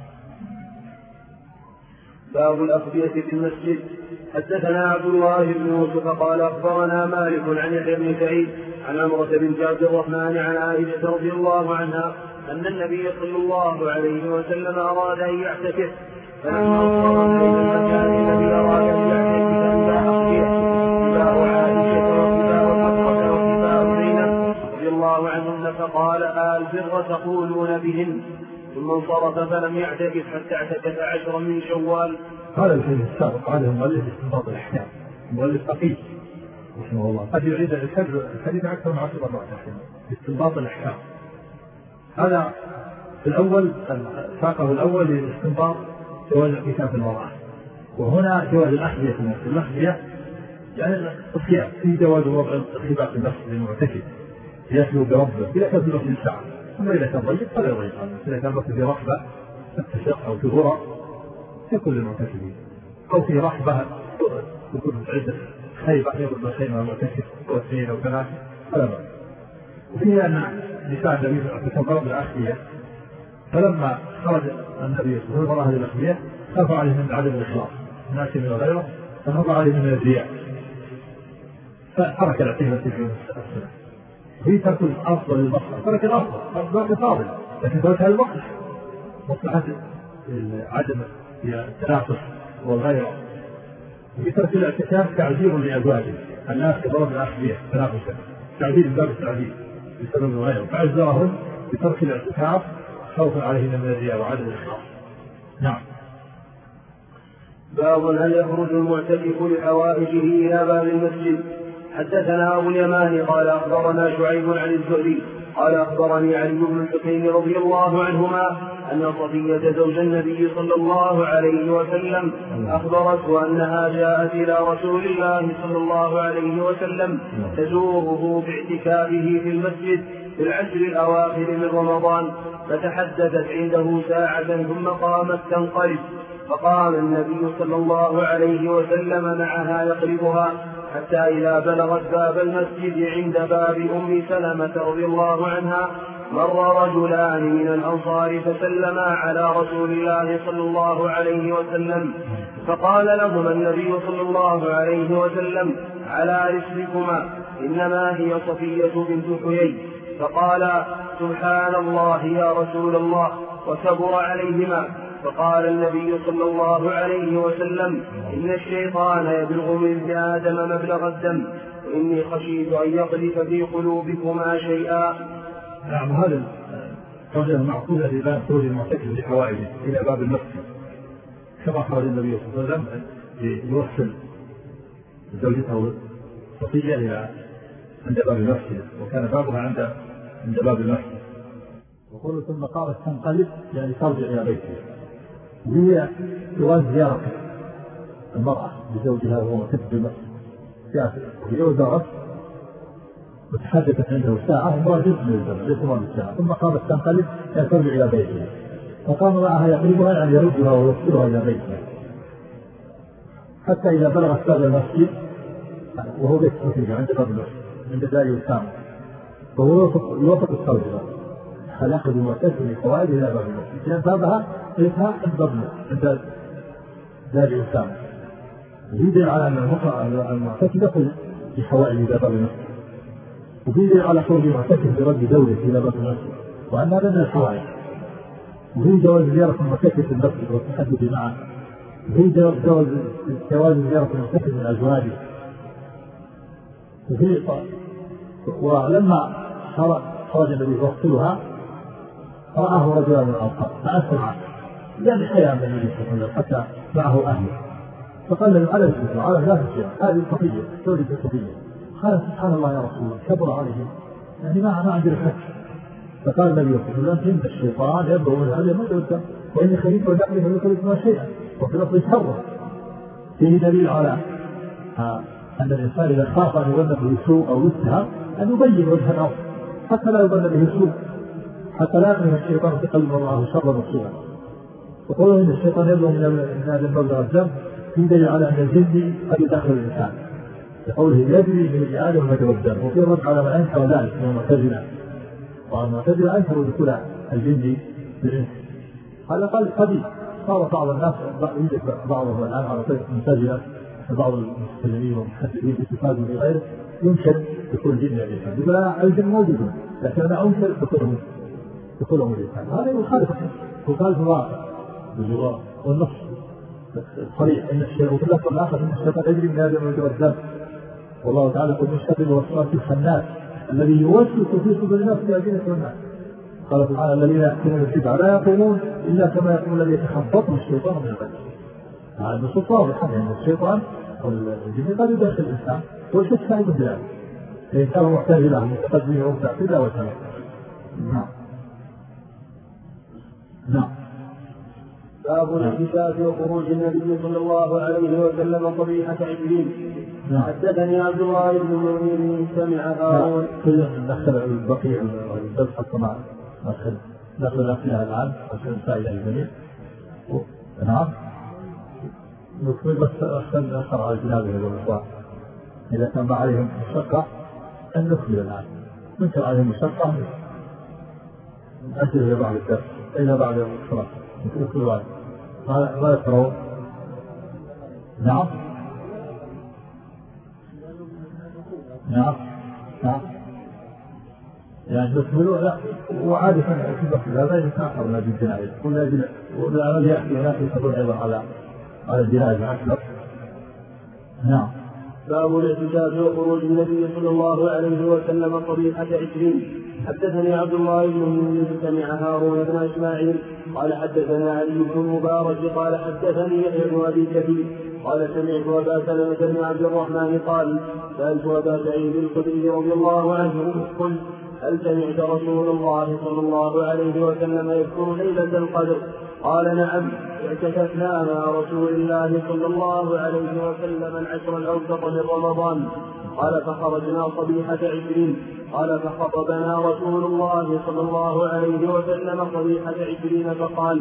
باب الأقبية في المسجد. حدثنا عبد الله بن يوسف قال أخبرنا مالك عن يحيى بن سعيد عن عمرة بن عبد الرحمن عن عائشة رضي الله عنها أن النبي صلى الله عليه وسلم أراد أن يعتكف، فلما وصل إلى المكان الذي أراد أن يعتكف إلى أقبية كبار عائشة وكبار حفصة وكبار زينب رضي الله عنهن، فقال: آل البر تقولون بهن، ثم انصرف فلم يعتكف حتى اعتكف عشرا من شوال. هذا الحديث السابق عليه مؤلف استنباط الأحكام، مؤلف فقيه رحمه الله، قد يعيد الحديث أكثر من عشر مرات استنباط الأحكام. هذا في الأول ساقه الأول للاستنباط جواز اعتكاف المرأة، وهنا جواز الأخبية في المسجد. الأخبية يعني الصيام في جواز وضع الخباء في المسجد للمعتكف يخلو بربه إذا كان في المسجد ساعة، أما إذا كان ضيق فلا يضيق، إذا كان المسجد في رحبة تتسق أو في غرة يكون للمعتكفين، أو في رحبة يكون عدة خيبة يضرب خيمة المعتكف واثنين أو ثلاثة فلا بأس. وفيه أن نساء النبي صلى الله عليه وسلم ضرب الأخبية، فلما خرج النبي صلى الله عليه وسلم هذه الأخبية خاف عليه من عدم الإخلاص الناس من غيره، فخاف عليه من الرياء فترك الاعتكاف في السنة. هي ترك الأفضل للمصلحة، ترك الأفضل باقي فاضل، لكن ترك المصلحة مصلحة عدم التنافس والغيرة. في ترك الاعتكاف تعذير لأزواجه، الناس كضرب الأخبية تنافسا، تعذير باب التعذير بسبب الغيرة، فعذرهم بترك الاعتكاف خوفا عليهم من الرياء وعدم الإخلاص. نعم. باب هل يخرج المعتكف لحوائجه إلى باب المسجد. حدثنا أبو اليمان قال أخبرنا شعيب عن الزهري قال أخبرني علي بن الحسين رضي الله عنهما أن صفية زوج النبي صلى الله عليه وسلم أخبرته أنها جاءت إلى رسول الله صلى الله عليه وسلم تزوره باعتكافه في المسجد في العشر الأواخر من رمضان، فتحدثت عنده ساعة ثم قامت تنقلب، فقام النبي صلى الله عليه وسلم معها يقربها حتى إذا بلغت باب المسجد عند باب أم سلمة رضي الله عنها مر رجلان من الأنصار فسلما على رسول الله صلى الله عليه وسلم، فقال لهما النبي صلى الله عليه وسلم: على رسلكما، إنما هي صفية بنت حيي. فقال: سبحان الله يا رسول الله، وكبر عليهما. فقال النبي صلى الله عليه وسلم: إن الشيطان يبلغ من ابن آدم مبلغ الدم، وإني خشيت أن يقذف في قلوبكما شيئا. نعم، هذا الرجل المعقول الذي كان خروج المعتكف لحوائجه إلى باب المسجد، كما خرج النبي صلى الله عليه وسلم ليوصل زوجته صفية إلى عند باب المسجد، وكان بابها عند عند باب المسجد. وقال ثم قامت تنقلب يعني ترجع إلى بيتها، وهي جواز زيارة المرأة لزوجها وهو معتكف في المسجد. جاءت هي وزارت وتحدثت عنده ساعة وما جزء من الزمن ليس مرة الساعة، ثم قامت تنقلب يعني ترجع إلى بيتها، فقام معها يقربها يعني يردها ويوصلها إلى بيتها حتى إذا بلغت باب المسجد، وهو بيت صفية عند باب المسجد عند دار أسامة، فهو يوافق الترجمة حلاقة المعتكف لفوائد إلى باب المسجد، لأن بابها بيتها عند باب عند دار أسامة، يدل على أن المعتكف يدخل لفوائد إلى باب المسجد، وفي دليل على خروج المعتكف برد دوله إلى باب المسجد، وأن هذا من الفوائد، وفي جواز زيارة المعتكف في المسجد والتحدث معه، وفي جواز جواز زيارة المعتكف من أزواجه. وفي ولما خرج النبي يوصلها رآه رجلا من الأنصار فأسرع يعني حياة من النبي صلى الله عليه وسلم حتى معه أهله، فقال له: على الجزء على لا تشيء، هذه صفية تولد صفية. قال: سبحان الله يا رسول الله، كبر عليهم يعني ما ما عندي الحج. فقال النبي صلى الله عليه وسلم: إن الشيطان يبدو من هذا ما يقدم، وإن خليفة ونقله يخلف ما شيئا، وفي الأصل يتحرر. فيه دليل على أن الإنسان إذا خاف أن يظن به سوء أو يتهم أن يبين وجه الأمر حتى لا يظن به سوء، حتى لا يكون الشيطان في قلب الله شر مصيبا. وقوله إن الشيطان يبدو من هذا المبلغ الدم فيه دليل على أن الجن قد يدخل الإنسان، بقوله يجري من ابن آدم مجرى الدم، وفي رد على من أنكر ذلك من المعتزلة، والمعتزلة أنكروا دخول الجن بالإنس. هذا قال قديم صار بعض الناس يوجد بعضهم الآن على طريقة المعتزلة، بعض المسلمين والمحدثين باستفادوا من غيره ينكر دخول الجن الإنسان، يقول الجن موجودون لكن أنا أنكر دخولهم دخولهم الإنسان. هذا يخالف يخالف الواقع والنص الصريح ان الشيء وفي اللفظ الاخر ان الشيطان يجري من ادم مجرى الدم، والله تعالى يقول: من شر الوسواس الخناس الذي يوسوس في صدور الناس في الجنة والناس. قال سبحانه: الذين يأكلون الربا لا يقومون الا كما يقوم الذي يتخبطه الشيطان من الغد. هذا النصوص واضحه ان الشيطان والجن قد يدخل الانسان وشك سعيد بذلك، فان كانوا معتزله متقدمين ومعتزله وتمام. نعم نعم. باب الاعتكاف وخروج النبي صلى الله عليه وسلم قبيحة عشرين. حدثني عبد الله بن منير سمع هارون. دخل البقيع والبلح الطماع دخل دخل فيها الآن عشان سائل الجميع. نعم. نكمل بس أحسن أخر على جنابه الأخوة إذا كان عليهم مشقة أن نكمل الآن، ننكر عليهم مشقة نأجل بعد الدرس إلى بعد الصلاة مثل كل واحد ما يقرأون. نعم نعم نعم يعني نكملوا. لا وعادة في الوقت هذا يتأخر من الجنائز ولا أمل يأتي هناك يتبع أيضا على على الجنائز أكثر. نعم. باب الاعتكاف وخروج النبي صلى الله عليه وسلم قبيحة عشرين. حدثني عبد الله بن منير سمع هارون بن اسماعيل قال حدثنا علي بن المبارك قال حدثني يحيى بن ابي كثير قال سمعت ابا سلمة بن عبد الرحمن قال سالت ابا سعيد الخدري رضي الله عنه قلت: هل سمعت رسول الله صلى الله عليه وسلم يذكر ليلة القدر؟ قال: نعم، اعتكفنا مع رسول الله صلى الله عليه وسلم العشر الاوسط من رمضان. قال: فخرجنا صبيحة عشرين. قال: فخطبنا رسول الله صلى الله عليه وسلم صبيحة عشرين فقال: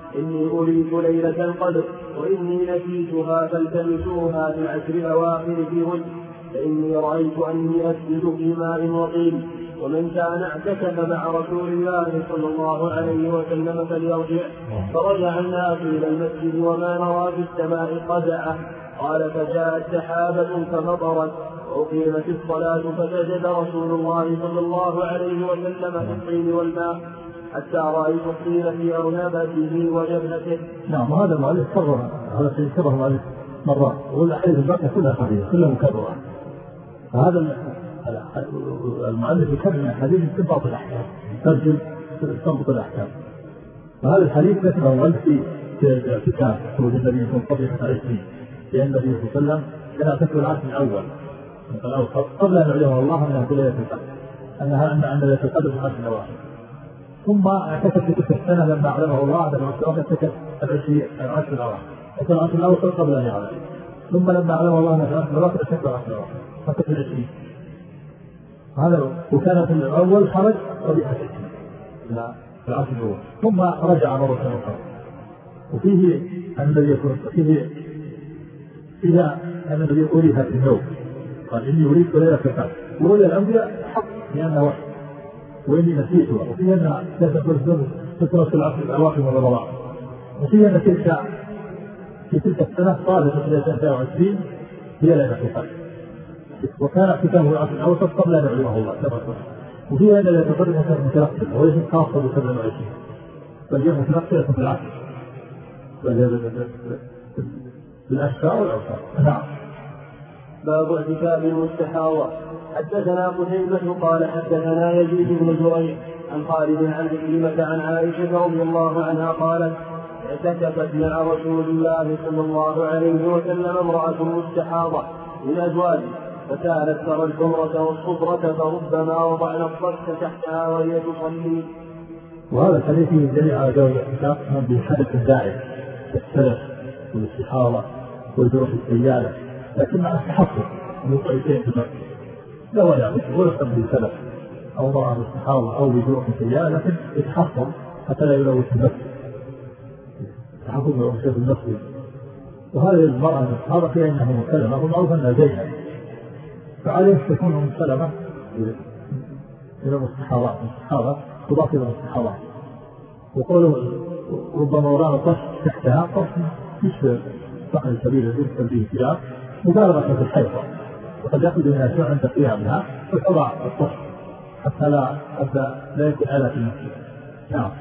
إني أريد ليلة القدر وإني نسيتها فالتمسوها في العشر الأواخر في وجه، فإني رأيت أني أسجد في ماء وطين. ومن كان اعتكف مع رسول الله صلى الله عليه وسلم فليرجع. فرجع الناس إلى المسجد وما نرى في السماء قزعة. قال فجاءت سحابة فمطرت وأقيمت الصلاة فسجد رسول الله صلى الله عليه وسلم في الطين والماء حتى رأيت الطين في أرنبته وجبهته. نعم هذا المؤلف كرر هذا الشيء كرره المؤلف مرات والأحاديث الباقية كلها صحيحة كلها مكررة. فهذا المؤلف يكرر حديث استنباط الأحكام ترجم استنباط الأحكام. فهذا الحديث كتبه المؤلف في كتاب خروج النبي من قبل عشرين لأن النبي صلى الله عليه وسلم كان يعتكف العشر الأول قبل أن يعلمه الله أنها في ليلة القدر أنها أن ليلة القدر في العشر الأواخر، ثم اعتكف في تلك السنة لما أعلمه الله أن الرسول اعتكف العشر العشر الأواخر وكان العشر الأواخر قبل أن يعلم، ثم لما أعلمه الله أن العشر الأواخر اعتكف العشر الأواخر اعتكف العشرين. هذا وكان في الأول خرج ربيع لا في العشر الأول ثم رجع مرة أخرى. وفيه أن الذي يكون فيه إذا أن الذي أريها في النوم قال إني أريد ليلة القدر ورؤيا الأنبياء حق لأنه وحي وإني نسيتها. وفيه أن لا تكون فترة العشر الأواخر من رمضان. وفيه أن تلك في تلك السنة صادت في اثنين وعشرين هي ليلة القدر وكان اعتكافه العشر الأواخر قبل أن يعلمه الله. وفيه أن ليلة القدر كانت متنقلة وليست خاصة ب سبع وعشرين بل هي متنقلة في العشر بالأشكار والأوصار. نعم. باب اعتكاف المستحاضة. حدثنا قتيبة قال حدثنا يزيد بن زريع عن خالد عن عكرمة عن عائشة رضي الله عنها قالت اعتكفت مع رسول الله صلى الله عليه وسلم امرأة مستحاضة من أزواجه فكانت ترى الحمرة والصفرة فربما وضعنا الصك تحتها وهي تصلي. وهذا الحديث يدل على جواز الاعتكاف بحدث الداعي السلف والاستحاضة والجروح السيالة، لكن مع التحفظ من طريقين في المسجد لا ولا ولا قبل سلف أو ضرر الاستحاضة أو بجروح سيالة، لكن يتحفظ حتى لا يلوث المسجد تحفظ من في المسجد. وهذه المرأة هذا فيها أنها مسلمة ومعروف أنها زينة فعليه تكون مسلمة إلى المستحاضات المستحاضة تضاف إلى المستحاضات. وقوله ربما وراء طش تحتها طش مش فقر سبيل يرسل به ثياب مبالغة في الحيطة وقد يأخذ من أشياء عند قيامها فتضع الطش حتى لا حتى لا يكون آلة في المسجد. نعم.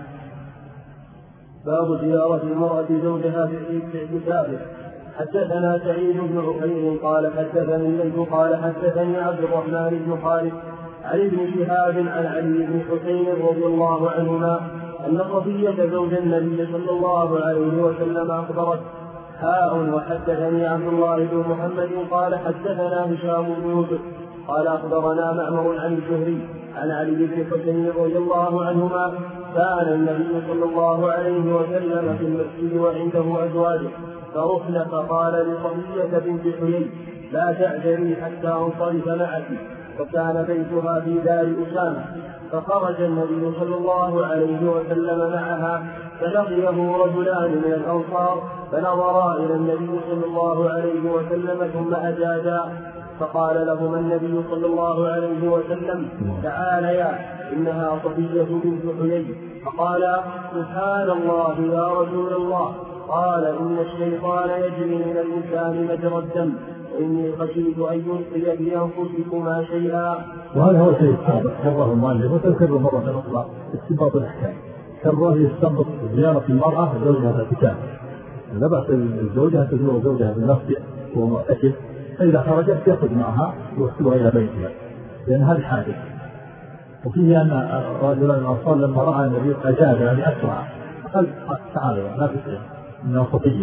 باب زيارة المرأة زوجها في اعتكافه. حدثنا سعيد بن عقيل قال حدثني الليث قال حدثني عبد الرحمن بن خالد عن ابن شهاب عن علي بن حسين رضي الله عنهما أن صفية زوج النبي صلى الله عليه وسلم أخبرت حاء. وحدثني عبد الله بن محمد قال حدثنا هشام بن يوسف قال أخبرنا معمر عن الزهري عن علي بن حسين رضي الله عنهما كان النبي صلى الله عليه وسلم في المسجد وعنده أزواجه فرحنا فقال لصفية بنت حيي لا تعجلي حتى انصرف معك، وكان بيتها في دار أسامة. فخرج النبي صلى الله عليه وسلم معها فلقيه رجلان من الأنصار فنظرا إلى النبي صلى الله عليه وسلم ثم أجازا فقال لهما النبي صلى الله عليه وسلم تعاليا إنها صفية بنت حيي. فقال سبحان الله يا رسول الله. قال إن الشيطان يجري من الإنسان مجرى الدم وإني خشيت أن يلقي في أنفسكما شيئا. وهذا هو شيء سابق كرره المؤلف وتذكر مرة أخرى استنباط الأحكام. كرره يستنبط زيارة المرأة زوجها الاعتكاف، لا بأس الزوجة تزور زوجها بالنفس وهو معتكف فإذا خرجت يأخذ معها ويوصلها إلى بيتها لأن هذا حادث. وفيه أن رجلا من الأنصار لما رأى النبي أجاب يعني أسرع قال تعالوا لا تسأل إنه صفية،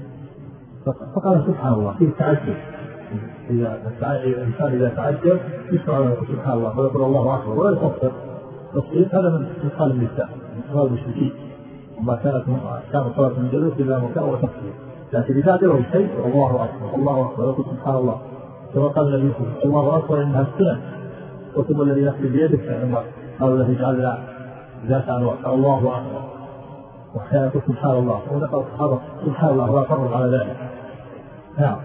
فقال سبحان الله فيه تعجب. إذا الإنسان إذا تعجب يسمع سبحان الله ويقول الله أكبر ولا يفكر تصديق. هذا من خصال النساء من خصال المشركين وما كانت كان صلاة من جلوس إلا مكان وتصديق، لكن إذا أدره الشيء الله أكبر الله أكبر ويقول سبحان الله كما قال النبي الله أكبر إنها السنة وثم الذي نفسي بيدك قال الذي جعل ذات أنواع الله أكبر وأحيانا يقول سبحان الله ونقول الصحابة سبحان الله وأقروا على ذلك. نعم.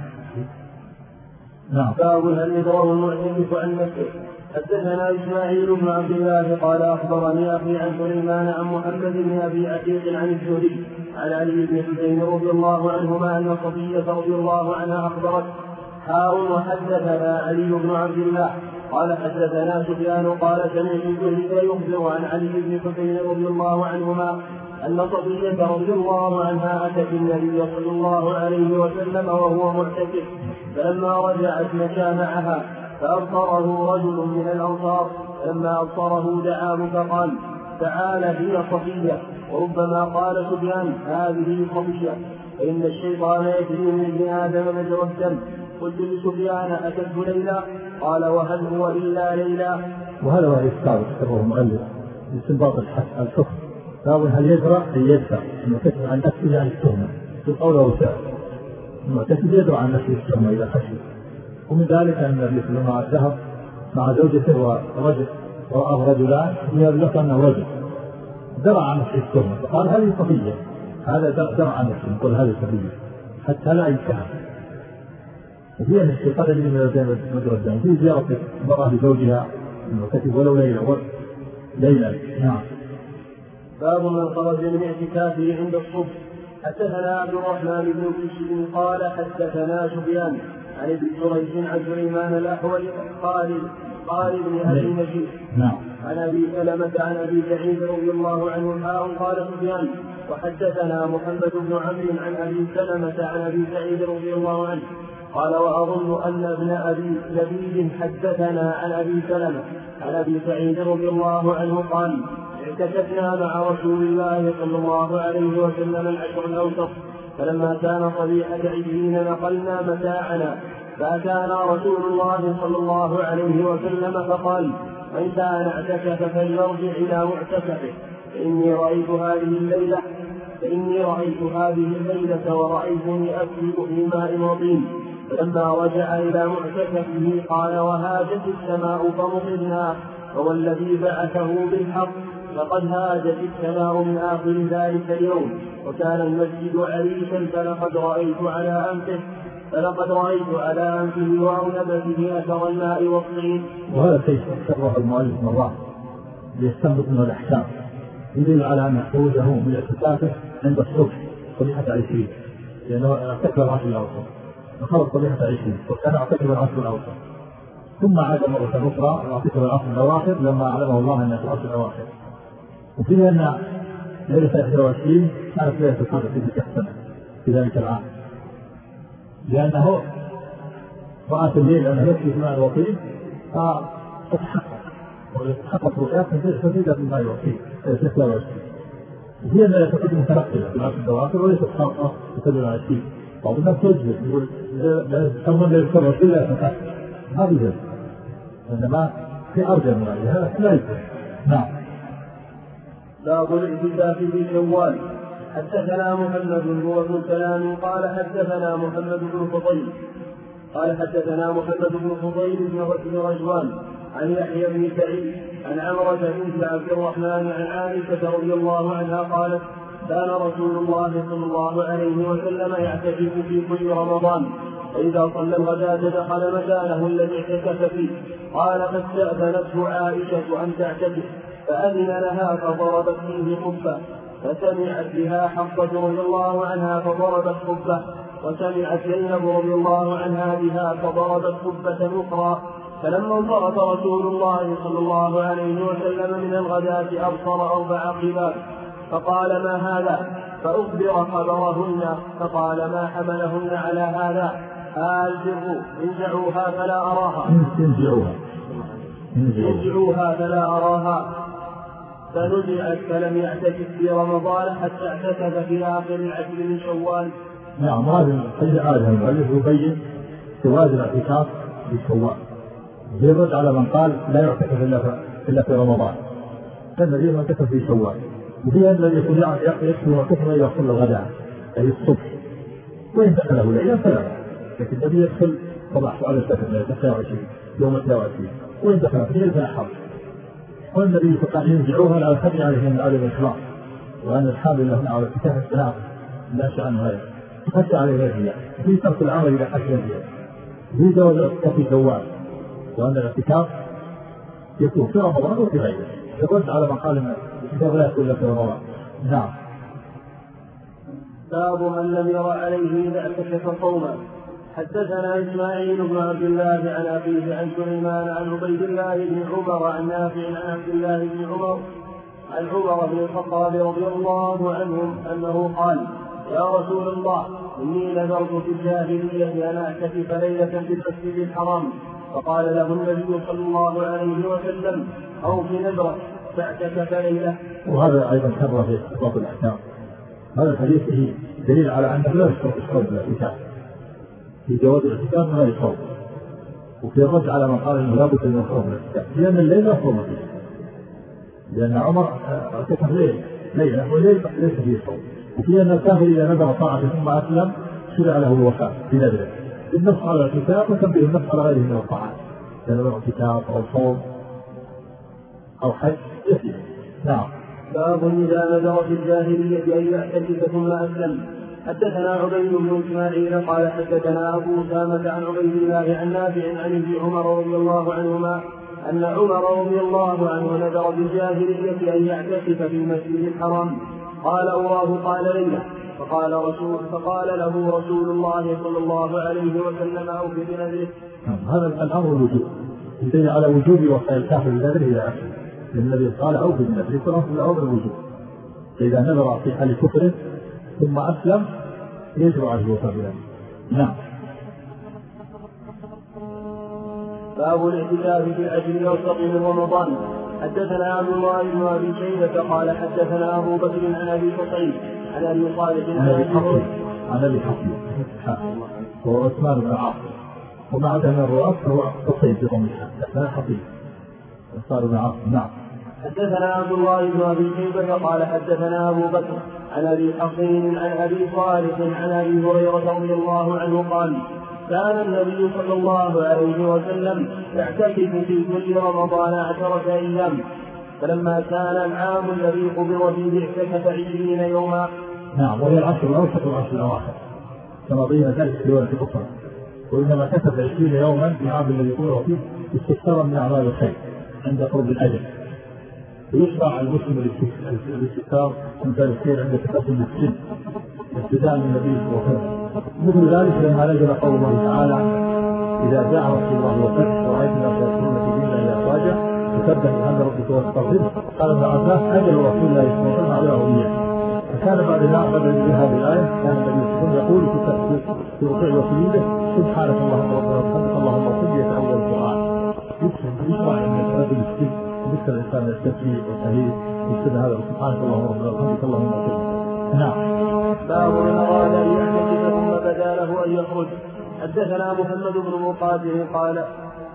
نعم. باب هل يدعو المعتكف عن نفسه. حدثنا إسماعيل بن عبد الله قال أخبرني أخي عن سليمان عن محمد بن أبي عتيق عن الزهري عن علي بن حسين رضي الله عنهما أن صفية رضي الله عنها أخبرت حار. وحدثنا علي بن عبد الله قال حدثنا سفيان قال سمعت الزهري يخبر عن علي بن حسين رضي الله عنهما أن صفية رضي الله عنها أتت النبي صلى الله عليه وسلم وهو معتكف، فلما رجعت مشى معها فأبصره رجل من الأنصار، فلما أبصره دعاه فقال تعال هي صفية. وربما قال سفيان هذه صفية، فإن الشيطان يجري من ابن آدم مجرى الدم. قلت لسفيان أتت ليلى؟ قال وهل هو إلا ليلى؟ وهذا هو الإسكار ذكره المؤلف باستنباط الحكم. باب هل يدرى أن يدفع المعتكف عن نفسه عن التهمة في قول أو فعل. المعتكف يدرى عن نفسه التهمة إذا خشي. ومن ذلك أن النبي صلى الله عليه وسلم ذهب مع زوجته ورجل ورآه رجلان يبلغ أنه رجل درع عن نفسه التهمة فقال هذه صفية. هذا درع عن نفسه يقول هذه صفية حتى لا يتهم. وفي أن الشيطان يجري من مجرى الدم. في زيارة المرأة لزوجها المعتكف ولو ليلة ليلة. نعم. باب من خرج من اعتكافه عند الصبح. حدثنا عبد الرحمن بن بشر قال حدثنا سفيان عن ابن جريج عن سليمان الأحول قال قال ابن أبي نجيب عن أبي سلمة عن أبي سعيد رضي الله عنه قال سفيان وحدثنا محمد بن عمرو عن أبي سلمة عن أبي سعيد رضي الله عنه قال وأظن أن ابن أبي لبيد حدثنا عن أبي سلمة عن أبي سعيد رضي الله عنه قال اعتكفنا مع رسول الله صلى الله عليه وسلم العشر الأوسط، فلما كان صبيحة عشرين نقلنا متاعنا، فأتانا رسول الله صلى الله عليه وسلم فقال من كان اعتكف فليرجع إلى معتكفه، فإني رأيت هذه الليلة فإني رأيت هذه الليلة ورأيتني أكتب في ماء وطين. فلما رجع إلى معتكفه قال وهاجت السماء فمطرنا، والذي بعثه بالحق لقد هاجت السماء من آخر ذلك اليوم، وكان المسجد عريشا فلقد رأيت على أنفه فلقد رأيت على أنفه وأرنبته أثر الماء والطين. وهذا كيف شرح المؤلف مرات ليستنبط من الأحكام يدل على أن خروجه من اعتكافه عند الصبح صبيحة عشرين، لأنه اعتكف العشر الأوسط وخرج صبيحة عشرين وكان اعتكف العشر الأوسط، ثم عاد مرة أخرى واعتكف العشر الأواخر لما علمه الله أنه في العشر الأواخر. وفيه أن ليلة إحدى وعشرين كانت ليلة القدر في تلك السنة في ذلك العام، لأنه رأت الليل أنه يكفي في ماء الوطين فتحقق وتحقق رؤيات فزيدة في الماء الوطين ليلة إحدى وعشرين. وفيه أن ليلة القدر متنقلة في العشر الأواخر وليست خاصة بسبب العشرين. بعض الناس يجلس يقول يسمون ليلة إحدى وعشرين لا يتفق، ما بيجلس إنما في أرجى من هذا لا يجلس. نعم. باب الاعتكاف في شوال. حدثنا محمد هو بن سلام قال حدثنا محمد بن فضيل قال حدثنا محمد بن فضيل بن رجوان عن يحيى بن سعيد عن عمرة بنت عبد الرحمن عن عائشة رضي الله عنها قالت كان رسول الله صلى الله عليه وسلم يعتكف في كل رمضان، وإذا صلى الغداة دخل مكانه الذي اعتكف فيه. قال فاستأذنته عائشة أن تعتكف فأذن لها فضربت فيه خبة، فسمعت بها حفصة رضي الله عنها فضربت خبة، وسمعت زينب رضي الله عنها بها فضربت خبة أخرى. فلما انصرف رسول الله صلى الله عليه وسلم من الغداة أبصر أربع خباب فقال ما هذا؟ فأخبر خبرهن فقال ما حملهن على هذا؟ ألزموا انزعوها فلا أراها انزعوها فلا أراها. فنزعت فلم يعتكف في رمضان حتى اعتكف في آخر العشر من شوال. نعم. هذا الحديث هذا المؤلف يبين جواز الاعتكاف في شوال، يرد على من قال لا يعتكف إلا في رمضان، فالذي يعتكف في شوال. وفي أن الذي يكون يكفي معتكف إذا صلى الغداء أي الصبح، وإن دخله ليلا فلا، لكن الذي يدخل صباح على السفر تسعة وعشرين يوم تسعة وعشرين وإن دخل فيه فلا حرج. والنبي صلى الله عليه وسلم ينزعوها على الخبر عليهم على الإخلاص، وأن الحامل له على الاعتكاف السلام لا شأن غيره تخشى عليه غير الله في ترك العمل إذا خشى فيه في جواز الاعتكاف الزواج وأن الاعتكاف يكون في رمضان وفي غيره يرد على مقال الاعتكاف لا يكون في رمضان. نعم. باب من لم ير عليه إذا اعتكف صوما. حدثنا إسماعيل بن عبد الله عن أبيه عن سليمان عن عبيد الله بن عمر عن نافع عن عبد الله بن عمر عن عمر بن الخطاب رضي الله عنهم أنه قال يا رسول الله إني نذرت في الجاهلية أن أعتكف ليلة في المسجد الحرام فقال له النبي صلى الله عليه وسلم أو في نذرك فاعتكف ليلة. وهذا أيضا كرر في إطلاق الأحكام. هذا الحديث فيه دليل على أنه لا يشترط الصوم بالاعتكاف في جواز الاعتكاف من غير صوم وفي الرد على من قال انه لابد من الصوم بالاعتكاف لأن الليل لا صوم فيه لأن عمر اعتكف ليل ليلة والليل ليس فيه صوم وفي أن الكافر إذا نذر طاعة ثم أسلم شرع له الوفاء في نذره بالنص على الاعتكاف وتنبيه النص على غيره من الطاعات كان الاعتكاف أو صوم أو حج يسير. نعم. باب إذا نذر في الجاهلية أن يعتكف ثم أسلم. حدثنا عبيد بن إسماعيل قال حدثنا أبو أسامة عن عبيد الله عن نافع عن ابن عمر رضي الله عنهما أن عمر رضي الله عنه نذر بالجاهلية أن يعتكف في المسجد الحرام قال أراه قال ليلة فقال رسول فقال له رسول الله صلى الله عليه وسلم أوف بنذره. هذا الأمر الوجوب يدل على وجوب وفاء الكافر بنذره إلى آخره لأن النبي قال أوف بنذره فالأمر الأمر الوجوب إذا نذر في حال كفره ثم أسلم يجب عليه الوفاء بنذره. نعم. باب الاعتكاف في العشر الأوسط من رمضان. حدثنا عبد الله بن أبي شيبة قال حدثنا أبو بكر عن أبي سعيد عن أبي صالح عن أبي حفص عن أبي حفص هو عثمان بن عاص وبعد من الرؤاس هو تصيب في ضمنها لا حفيظ عثمان بن عاص. نعم. حدثنا عبد الله بن أبي شيبة قال حدثنا أبو بكر عن أبي حصين عن أبي صالح عن أبي هريرة رضي الله عنه قال كان النبي صلى الله عليه وسلم يعتكف في كل رمضان عشرة أيام فلما كان العام الذي قبض فيه اعتكف عشرين يوما. نعم. وهي العشر الأوسط والعشر الأواخر كما بين ذلك في رواية أخرى وإنما كتب عشرين يوما في العام الذي قبض فيه استكثارا من أعمال الخير عند قرب الأجل ويشرع المسلم الاستكثار من ذلك الخير عند تقدم السن ابتداء من النبي صلى الله عليه وسلم مثل ذلك لما نزل قول الله تعالى إذا جاء رسول الله وفتح ورأيت الناس يدخلون في دين الله أفواجا فسبح بحمد ربك واستغفره قال ابن عباس أجل رسول الله صلى الله عليه وسلم على أمنية فكان بعد ذلك بعد هذه الآية كان النبي صلى الله عليه وسلم يقول في ركوع وسجوده سبحانك اللهم ربنا وبحمدك اللهم صل يتأول القرآن يشرع أن يتردد السن وذكر الإنسان التسبيح والتهليل يكتب هذا سبحانك اللهم ربنا وبحمدك اللهم صل. نعم. باب من أراد أن يعتكف ثم بدا له أن يخرج. حدثنا محمد بن مقاتل قال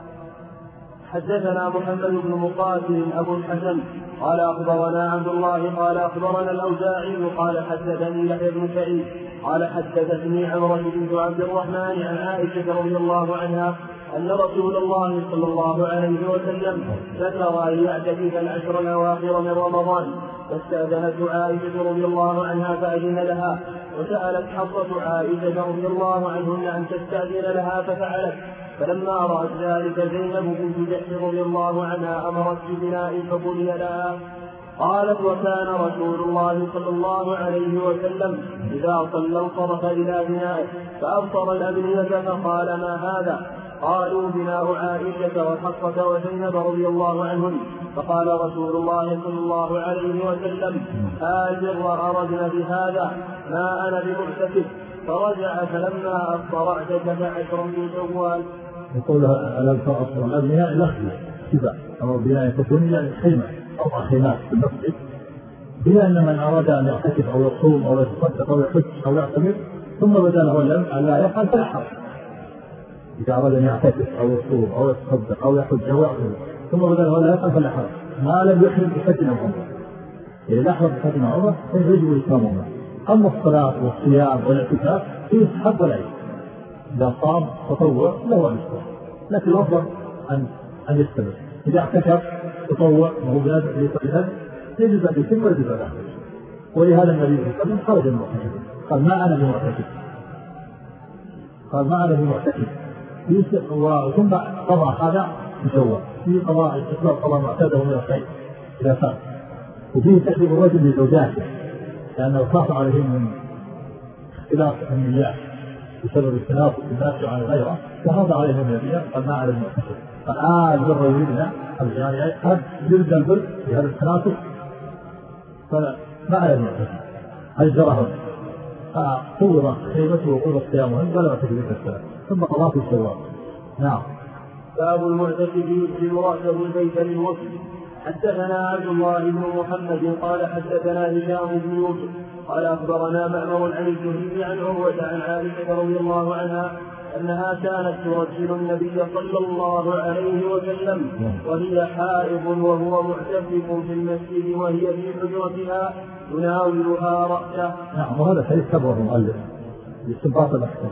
حدثنا محمد بن مقاتل أبو الحسن قال أخبرنا عبد الله قال أخبرنا الأوزاعي قال حدثني يحيى بن سعيد قال حدثتني عمرة بنت عبد الرحمن عن عائشة رضي الله عنها أن رسول الله صلى الله عليه وسلم ذكر أن يعتكف العشر الأواخر من رمضان فاستأذنته عائشة رضي الله عنها فأذن لها وسألت حفصة عائشة رضي الله عنهن أن تستأذن لها ففعلت فلما رأت ذلك زينب بنت جحش رضي الله عنها أمرت ببناء فبني لها. قالت وكان رسول الله صلى الله عليه وسلم إذا صلى انصرف إلى بنائه فأبصر الأبنية فقال ما هذا؟ قالوا بناء عائشة وحفصة وزينب رضي الله عنهن. فقال رسول الله صلى الله عليه وسلم هاجر وأردنا بهذا ما أنا بمعتكف فرجع فلما أفطر اعتكف عشرا من شوال. يقول على الفرق والأبنياء لخبة كذا أو بناء تكون يعني خيمة أو خيمات في المسجد بما أن من أراد أن يعتكف أو يصوم أو يتصدق أو يحج أو يعتمر ثم بدا له أن لا يفعل فلا حرج. إذا أراد أن يعتكف أو يصوم أو يتصدق أو يحج أو يعتمر ثم بدا له أن لا يفعل فلا حرج ما لم يحرم بحج أو عمرة. إذا أحرم بحج أو عمرة فيجب إتمامهما. أما الصلاة والصيام والاعتكاف فيستحب ولا يجب. إذا صام تطوع له أن يستمر لكن الأفضل أن أن يستمر. إذا اعتكف تطوع وهو بلاد يجب أن يتم ويجب أن يحرج. ولهذا النبي صلى الله عليه وسلم خرج المعتكف قال ما أنا بمعتكف قال ما أنا بمعتكف ثم قضى هذا بشوال في قضاء استقلال قضاء معتاده من الخير إذا صار وفيه تأديب الرجل لزوجاته لأنه خاف عليهم من اختلاف النيات بسبب اختلاف الناس عن غيره فهذا عليهم النبي قال ما على المعتكف قال آه البر يريدنا يعني قد يريد البر في هذا التناسق فما على المعتكف أجرهم فقوض خيمته وقوض صيامهم ولا تكذب السلام ثم قضاء في الشوال. نعم. باب المعتكف يسلم رأسه البيت للمسلم. حدثنا عبد الله بن محمد قال حدثنا هشام بن يوسف قال أخبرنا مأمر عن الزهري عن عروة عن عائشة رضي الله عنها أنها كانت ترسل النبي صلى الله عليه وسلم وهي حائض وهو معتكف في المسجد وهي في حجرتها يناولها رأسه. نعم. وهذا حديث كبر المؤلف باستنباط الأحكام.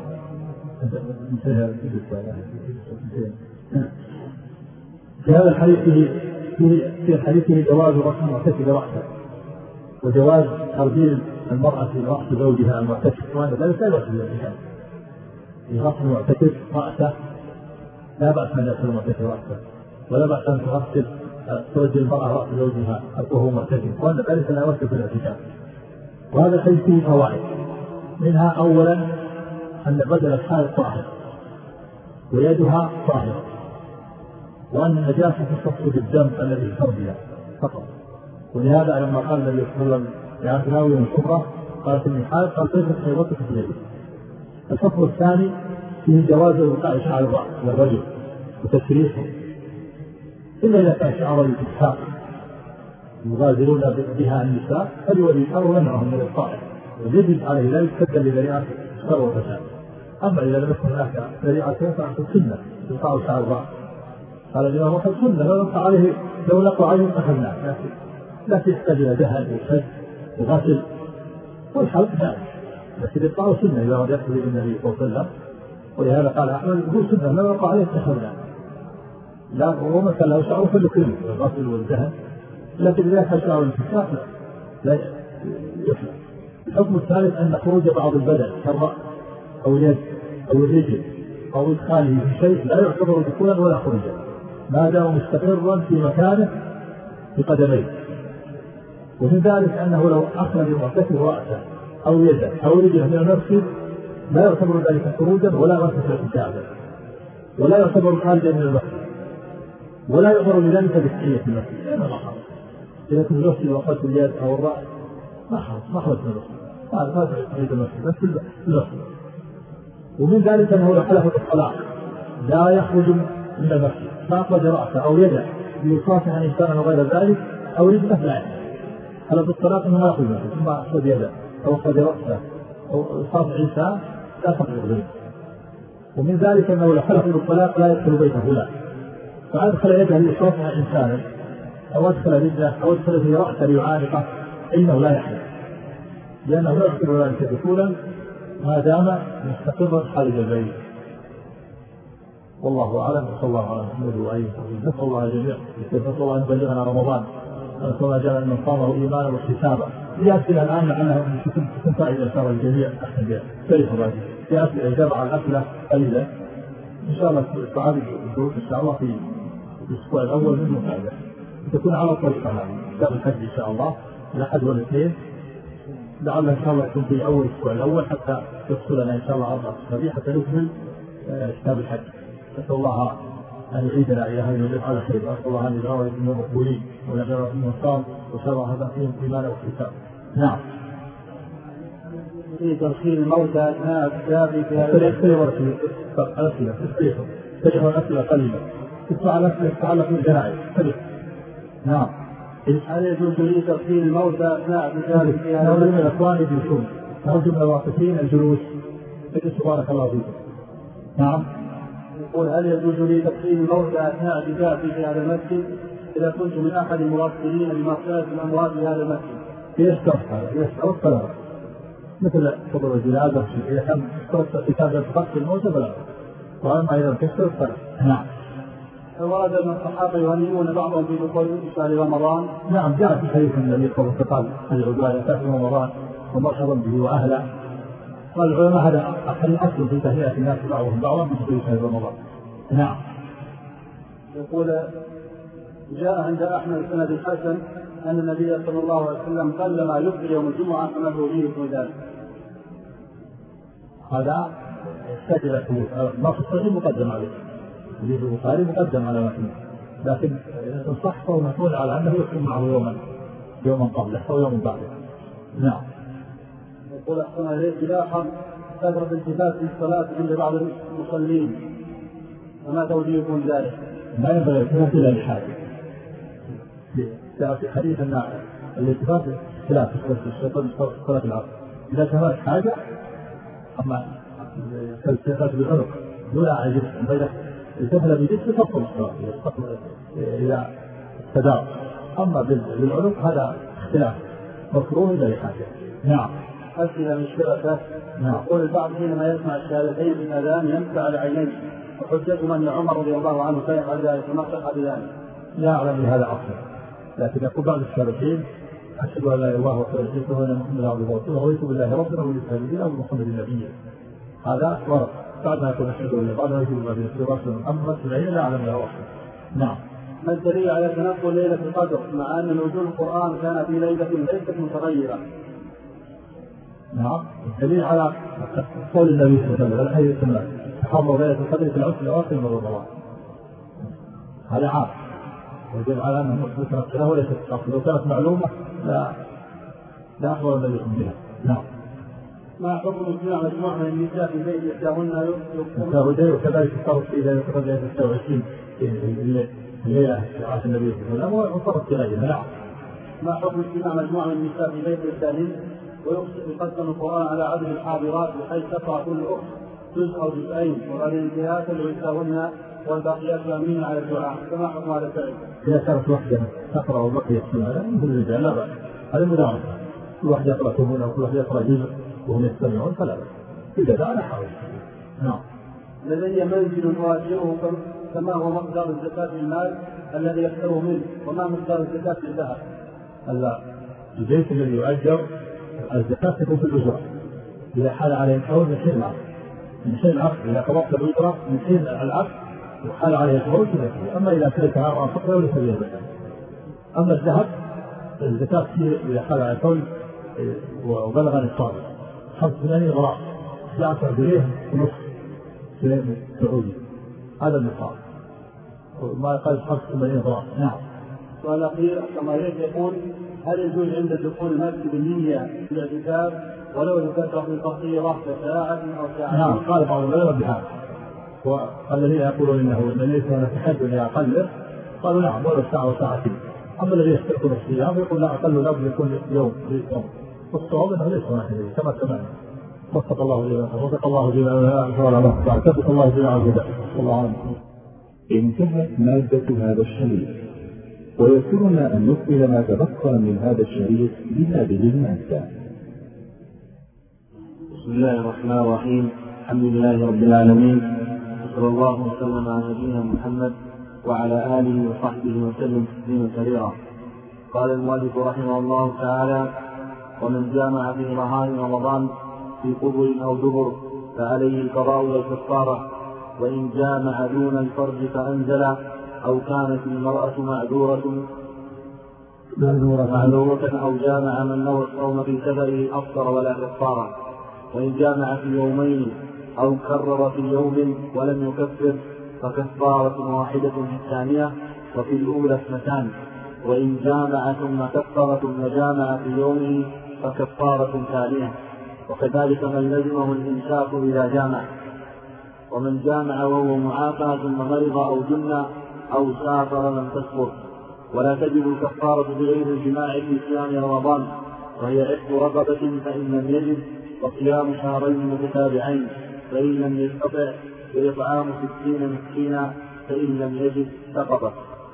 في هذا الحديث في حديثه جواز رسم المعتكف رأسه وجواز ترجيل المرأة في رأس زوجها المعتكف وأن ذلك لا يؤثر الإنسان في رأس المعتكف رأسه لا بأس أن يغسل المعتكف رأسه ولا بأس أن تغسل ترجل المرأة رأس زوجها وهو معتكف وأن ذلك لا يؤثر في الاعتكاف. وهذا الحديث فيه فوائد منها أولا أن بدل الحائض طاهر ويدها طاهرة وأن النجاسة تصف بالدم الذي فرجها فقط. ولهذا لما قال النبي صلى الله عليه وسلم يا تناوي الكبرى قالت من حائض قال كيف حيضتك في يدك. الفصل الثاني فيه جواز وقاء شعر الرأس والرجل وتسريحه إلا إذا كان شعر الإسحاق يغادرون بها النساء فليولي أو يمنعهم من الطائف ويجب عليه ذلك سدا لذريعة شر وفساد. أما إذا لم يكن هناك ذريعة فعلت السنة وقاء شعر الرأس قال الإمام أحمد سنة لو لقى عليه لو لقى عليه أخذناه لكن لكن يحتاج إلى دهن وشد وغسل والحلق ذلك لكن يقطعوا سنة إذا رد يقضي النبي صلى الله عليه وسلم. ولهذا قال أحمد هو سنة لو لقى عليه أخذناه لا وما كان له شعر فلكله الغسل والدهن لكن إذا كان شعر الانتفاخ لا يحلق. الحكم الثالث أن خروج بعض البدن كالرأس أو اليد أو الرجل أو إدخاله في شيء لا يعتبر دخولا ولا خروجا ما دام مستقرا في مكانه بقدميه. ومن ذلك أنه لو أخرج المعتكف رأسه أو يده أو رجله من المسجد لا يعتبر ذلك خروجا ولا غسل اعتكافا ولا يعتبر خارجا من المسجد ولا يعتبر بذلك بتحية المسجد لأنه ما حرج. إذا كنت المسجد وقت اليد أو الرأس ما حرج ما حرج من المسجد هذا ما تحية المسجد بس في المسجد. ومن ذلك أنه لو حلف بالطلاق لا يخرج من المسجد فأخرج رأسه أو يده ليصافح إنسانا وغير ذلك أو رجله لا يحرج. حلف بالطلاق ما يخرج منه ثم أخرج يده أو أخرج رأسه أو صافح إنسان لا تخرج منه. ومن ذلك أنه لو حلف بالطلاق لا يدخل بيت فلان فأدخل يده ليصافح إنسانا أو أدخل رجله أو أدخل في رأسه ليعانقه إنه لا يحرج لأنه لا يدخل ذلك دخولا ما دام مستقرا خارج البيت. والله أعلم. صلى الله على محمد وآله وصحبه. نسأل الله جميعا نسأل الله أن يبلغنا رمضان نسأل الله جل من صامه إيمانا واحتسابا. في أسئلة الآن لعلها تكون فائدة إن شاء الله الجميع أحسن بها كيف بعد في أسئلة إجابة على الأسئلة قليلة إن شاء الله تعالى الدروس إن شاء الله في الأسبوع الأول منه فائدة تكون على الطريقة هذه كتاب الحج إن شاء الله الأحد والاثنين لعل إن شاء الله يكون في أول الأسبوع الأول حتى يحصل لنا إن شاء الله أربعة أسابيع حتى نكمل كتاب الحج. نسأل الله أن يعيدنا إلى هذه الجمعة على خير وأسأل الله أن يجعلنا من المقبولين ونجعلنا من الصام وشرع هذا فيهم إيمانا واحتسابا. نعم. في ترخيص الموتى أثناء الكتاب في هذا الأسئلة أسئلة تسبيحهم تجعل أسئلة قليلة تدفع الأسئلة تتعلق بالجنائز. نعم. هل يجوز لي ترخيص الموتى أثناء الكتاب في هذا المسجد؟ الأخوان يجلسون نرجو من الواقفين الجلوس. بارك الله فيكم. نعم. يقول هل يجوز لي تقسيم الموتى أثناء اعتكافي في هذا المسجد إذا كنت من أحد الموصلين بمغسلة الأموات في هذا المسجد؟ يشترط هذا يشترط فلا مثل فضل الجنازة إذا كان اشترط كتاب تقسيم الموتى فلا وأما إذا تشترط فلا. نعم. ورد أن الصحابة يهنئون بعضهم في دخول شهر رمضان. نعم جاء في حديث النبي صلى الله عليه وسلم قال العبادة تأتي رمضان ومرحبا به وأهلا. قال العلماء هذا أصل في تهيئة الناس بعضهم بعضا بدخول شهر رمضان. نعم. يقول جاء عند أحمد سند الحسن أن النبي صلى الله عليه وسلم قل ما يفطر يوم الجمعة كما هو فيه ذلك. هذا يحتاج إلى ثبوت. ما في الصحيح مقدم عليه. حديث البخاري مقدم على متنه، لكن إن صح فهو مسؤول على أنه يكون معه يوما يوما قبله أو يوم بعده. نعم. يقول أحسن إليك لاحظ كثرة التفات في الصلاة عند بعض المصلين، وما توجيهكم ذلك؟ ما ينبغي الالتفات إلى الحاجة. في حديث أن الالتفات خلاف الشيطان في صلاة العصر، إذا كانت حاجة أما الالتفات بالعنق دون عجز بين التفل بجسم تفضل الصلاة إلى التدار، أما بالعنق هذا اختلاف مكروه إلى الحاجة. نعم. أسئلة من شركة. نعم. يقول البعض حينما يسمع الشهادتين في الأذان يمسح على عينيه، وحجتهم أن عمر رضي الله عنه كان يفعل ذلك وما صح بذلك. لا أعلم هذا أصلا، لكن يقول بعض الشهادتين أشهد أن لا إله إلا الله وأشهد أن محمدا عبده ورسوله ورضيت بالله ربنا وبالمرسلين وبمحمد نبيا. هذا ورد بعد ما يكون أشهد أن بعد ما يكون رسول محمد لا أعلم له أصلا. نعم. ما الدليل على تنقل ليلة القدر مع أن نزول القرآن كان في ليلة ليست متغيرة؟ نعم. الدليل على قول النبي صلى الله عليه وسلم الحديث الثاني تحرر ليلة القدر في العشر الأواخر من رمضان. هذا عام ويدل على أنه متنقلة وليست تقصد، لو كانت معلومة لا لا أخبر النبي بها. نعم. ما حكم اجتماع مجموعة من النساء في بيت إحداهن يقوم وكذلك الصرف في إذا يقتضي أن ستة وعشرين الليلة عاش النبي صلى الله عليه وسلم وصرف إليها. نعم. ما حكم اجتماع مجموعة من النساء في بيت إحداهن ويقدم القرآن على عدد الحاضرات بحيث تقرأ كل أخت جزء أو جزئين وبعد الانتهاء تدعو والباقيات يؤمنين على الدعاء، فما حكم هذا الفعل؟ إذا كانت وحدة تقرأ وبقيت سنة مثل الرجال لا بأس، هذا مدارسة، كل واحد يقرأ ثمانية وكل واحد يقرأ جزء وهم يستمعون فلا بأس، إذا لا حرج. نعم. لدي منزل أؤجره فما هو مقدار الزكاة في المال الذي يحتوي منه وما مقدار الزكاة في الذهب؟ لا، البيت الذي يؤجر الزكاة تكون في الأجرة، إذا حال عليه الحول من حين العقد، من حين العقد إذا قبضت الأجرة من حين العقد وحال عليه الحول كذا. أما إذا كانت عن فقرة وليس فيها زكاة. أما الذهب الزكاة فيه إذا حال عليه الحول وبلغ النصاب خمس ثمانين غرام يعطى بريه ونصف سعودي، هذا النصاب ما يقل خمس ثمانين غرام. نعم. سؤال أخير كما يقول هل يجوز عند دخول المسجد النية في الاعتكاف ولو لفترة قصيرة كساعة أو ساعة؟ نعم. قال بعض العلماء بهذا، والذين يقولون إنه ليس هناك حد لأقل قالوا نعم ولو ساعة وساعتين. أما الذي يشترك بالصيام يقول لا أقل لا بد يكون يوم يوم، والصواب أنه ليس هناك كما تمام. وفق الله جميعا وفق الله جميعا وفق الله جميعا الهدى. الله عنه. انتهت مادة هذا الشريط، ويسرنا أن نكمل ما تبقى من هذا الشريط بهذه المادة. بسم الله الرحمن الرحيم. الحمد لله رب العالمين، وصلى الله وسلم على نبينا محمد وعلى آله وصحبه وسلم تسليما كثيرا. قال المؤلف رحمه الله تعالى: ومن جامع في نهار رمضان في قبر أو دبر فعليه القضاء والكفارة، وإن جامع دون الفرج فأنزل أو كانت المرأة معذورة معذورة أو جامع من نوى الصوم في سفره أفطر ولا كفارة، وإن جامع في يومين أو كرر في يوم ولم يكفر فكفارة واحدة في الثانية وفي الأولى اثنتان، وإن جامع ثم كفر ثم جامع في يومه فكفارة ثانية، وكذلك من لزمه الإمساك إذا جامع. ومن جامع وهو معافى ثم مرض أو جن أو سافر لم تسقط، ولا تجب الكفارة بغير الجماع في صيام رمضان، وهي عتق رقبة فإن لم يجد، وصيام شهرين متتابعين فإن لم يستطع، وإطعام ستين مسكينا فإن لم يجد سقط.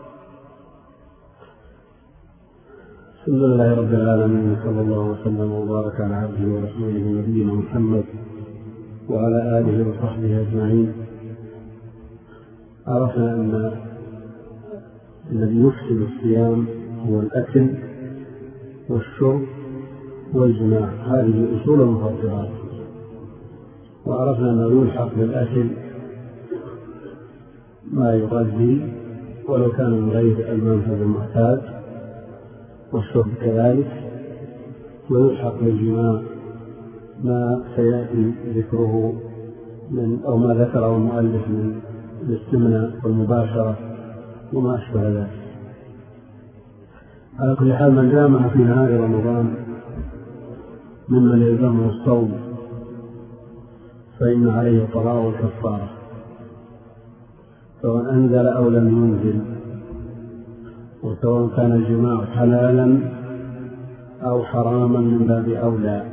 الحمد لله رب العالمين، صلى الله وسلم وبارك على عبده ورسوله نبينا محمد وعلى آله وصحبه أجمعين. عرفنا أن الذي يفسد الصيام هو الأكل والشرب والجماع، هذه أصول المفطرات. وعرفنا أنه يلحق بالأكل ما يغذي ولو كان من غير المنفذ المعتاد، والشرب كذلك، ويلحق بالجماع ما سيأتي ذكره من أو ما ذكره المؤلف من الاستمناء والمباشرة وما أشبه ذلك. على كل حال من جامع في نهار رمضان ممن يلزمه الصوم فإن عليه قضاء الكفارة، سواء أنزل أو لم ينزل، وسواء كان الجماع حلالا أو حراما من باب أولى،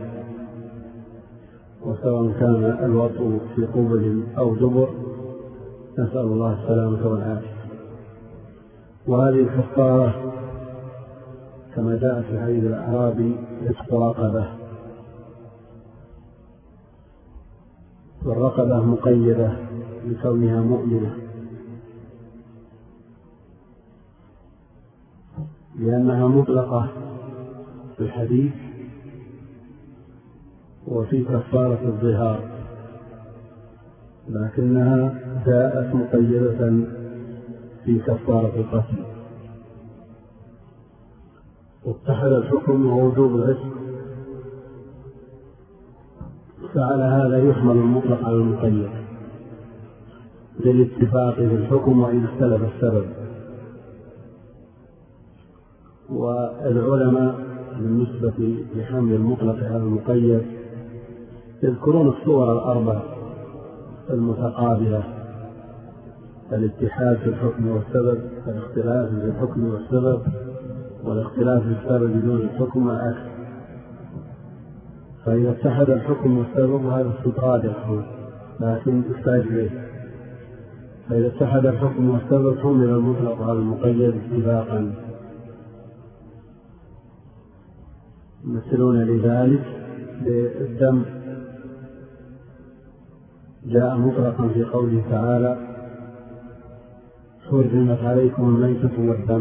وسواء كان الوطء في قبل أو دبر، نسأل الله السلامة والعافية. وهذه الكفارة كما جاء في حديث الأعرابي عتق رقبة، والرقبة مقيدة لكونها مؤمنة، لأنها مطلقة في الحديث وفي كفارة الظهار، لكنها جاءت مقيدة في كفارة القتل. واتحد الحكم ووجوب العتق، فعلى هذا يحمل المطلق على المقيد للاتفاق في الحكم وإن اختلف السبب. والعلماء بالنسبة لحمل المطلق على المقيد يذكرون الصور الأربع المتقابلة: الاتحاد في الحكم والسبب، الاختلاف في الحكم والسبب، والاختلاف في السبب بدون الحكم والعكس. فإذا اتحد الحكم والسبب وهذا استطراد يحصل لكن يحتاج إليه، فإذا اتحد الحكم والسبب حمل المطلق على المقيد اتفاقا. يمثلون لذلك بالدم، جاء مطلقا في قوله تعالى: حرمت عليكم الميتة والدم،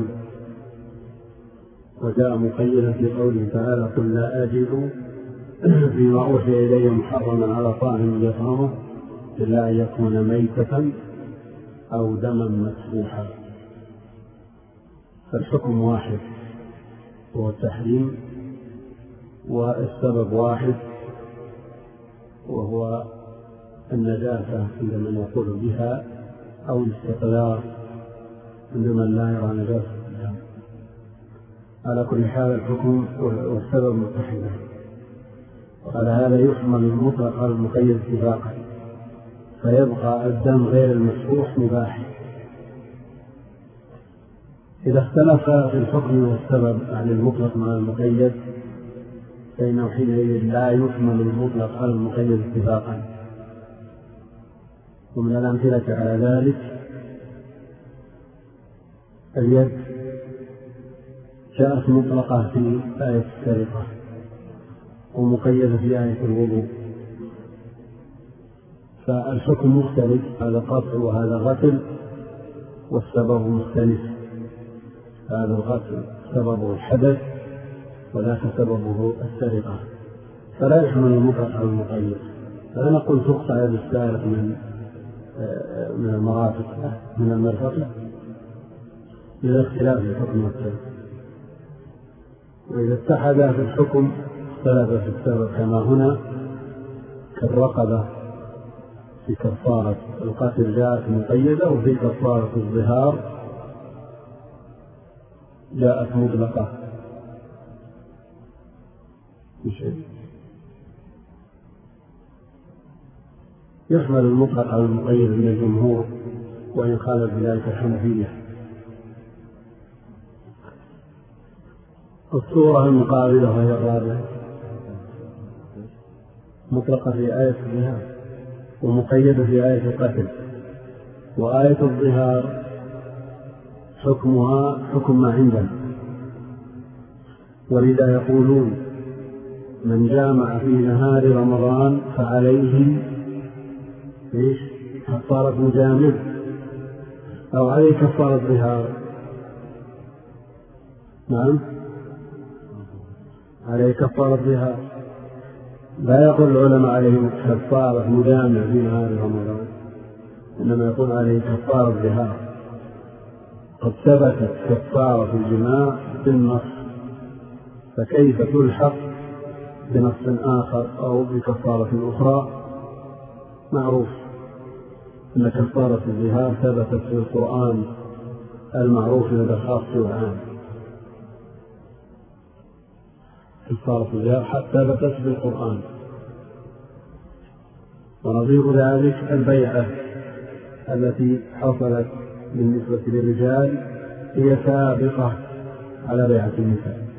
وجاء مقيدا في قوله تعالى: قل لا أجد فيما أوحي إلي محرما على طاعم يطعمه إلا أن يكون ميتة أو دما مسفوحا. فالحكم واحد هو التحريم، والسبب واحد وهو النجاسة عند من يقول بها، أو الاستقرار عند من لا يرى نجاسة بها. على كل حال الحكم والسبب متحدان، وعلى هذا يحمل المطلق على المقيد اتفاقا، فيبقى الدم غير المسفوح مباح. إذا اختلف في الحكم والسبب عن المطلق مع المقيد فإنه حينئذ لا يحمل المطلق على المقيد اتفاقا. ومن الأمثلة على ذلك اليد، جاءت مطلقة في آية السرقة ومقيدة في آية الوضوء، فالحكم مختلف، هذا قطع وهذا غسل، والسبب مختلف، هذا الغسل سببه الحدث وذاك سببه السرقة، فلا يحمل المطلق على المقيد. فلا نقول تقطع يد السارق من من المرافق من المرفق إلى اختلاف الحكم والسبب. وإذا اتحد في الحكم اختلف في السبب، كما هنا كالرقبة في كفارة القتل جاءت مقيدة، وفي كفارة الظهار جاءت مطلقة بشيء. يحمل المطلق على المقيد من الجمهور، وإن خالف بذلك الحنفية. الصورة المقابلة وهي الرابعة مطلقة في آية الظهار ومقيدة في آية القتل. وآية الظهار حكمها حكم ما عندنا، ولذا يقولون: من جامع في نهار رمضان فعليه ايش؟ كفارة مجامع، أو عليه كفارة ظهار. نعم عليه كفارة ظهار. لا يقول العلماء عليه كفارة مجامع في نهار رمضان، إنما يقول عليه كفارة ظهار. قد ثبتت كفارة الجماع بالنص، فكيف تلحق بنص آخر أو بكفارة أخرى؟ معروف أن كفارة الظهار ثبتت في القرآن المعروف لدى الخاص والعام. كفارة الظهار ثبتت في القرآن، ونظير ذلك البيعة التي حصلت بالنسبة للرجال هي سابقة على بيعة النساء.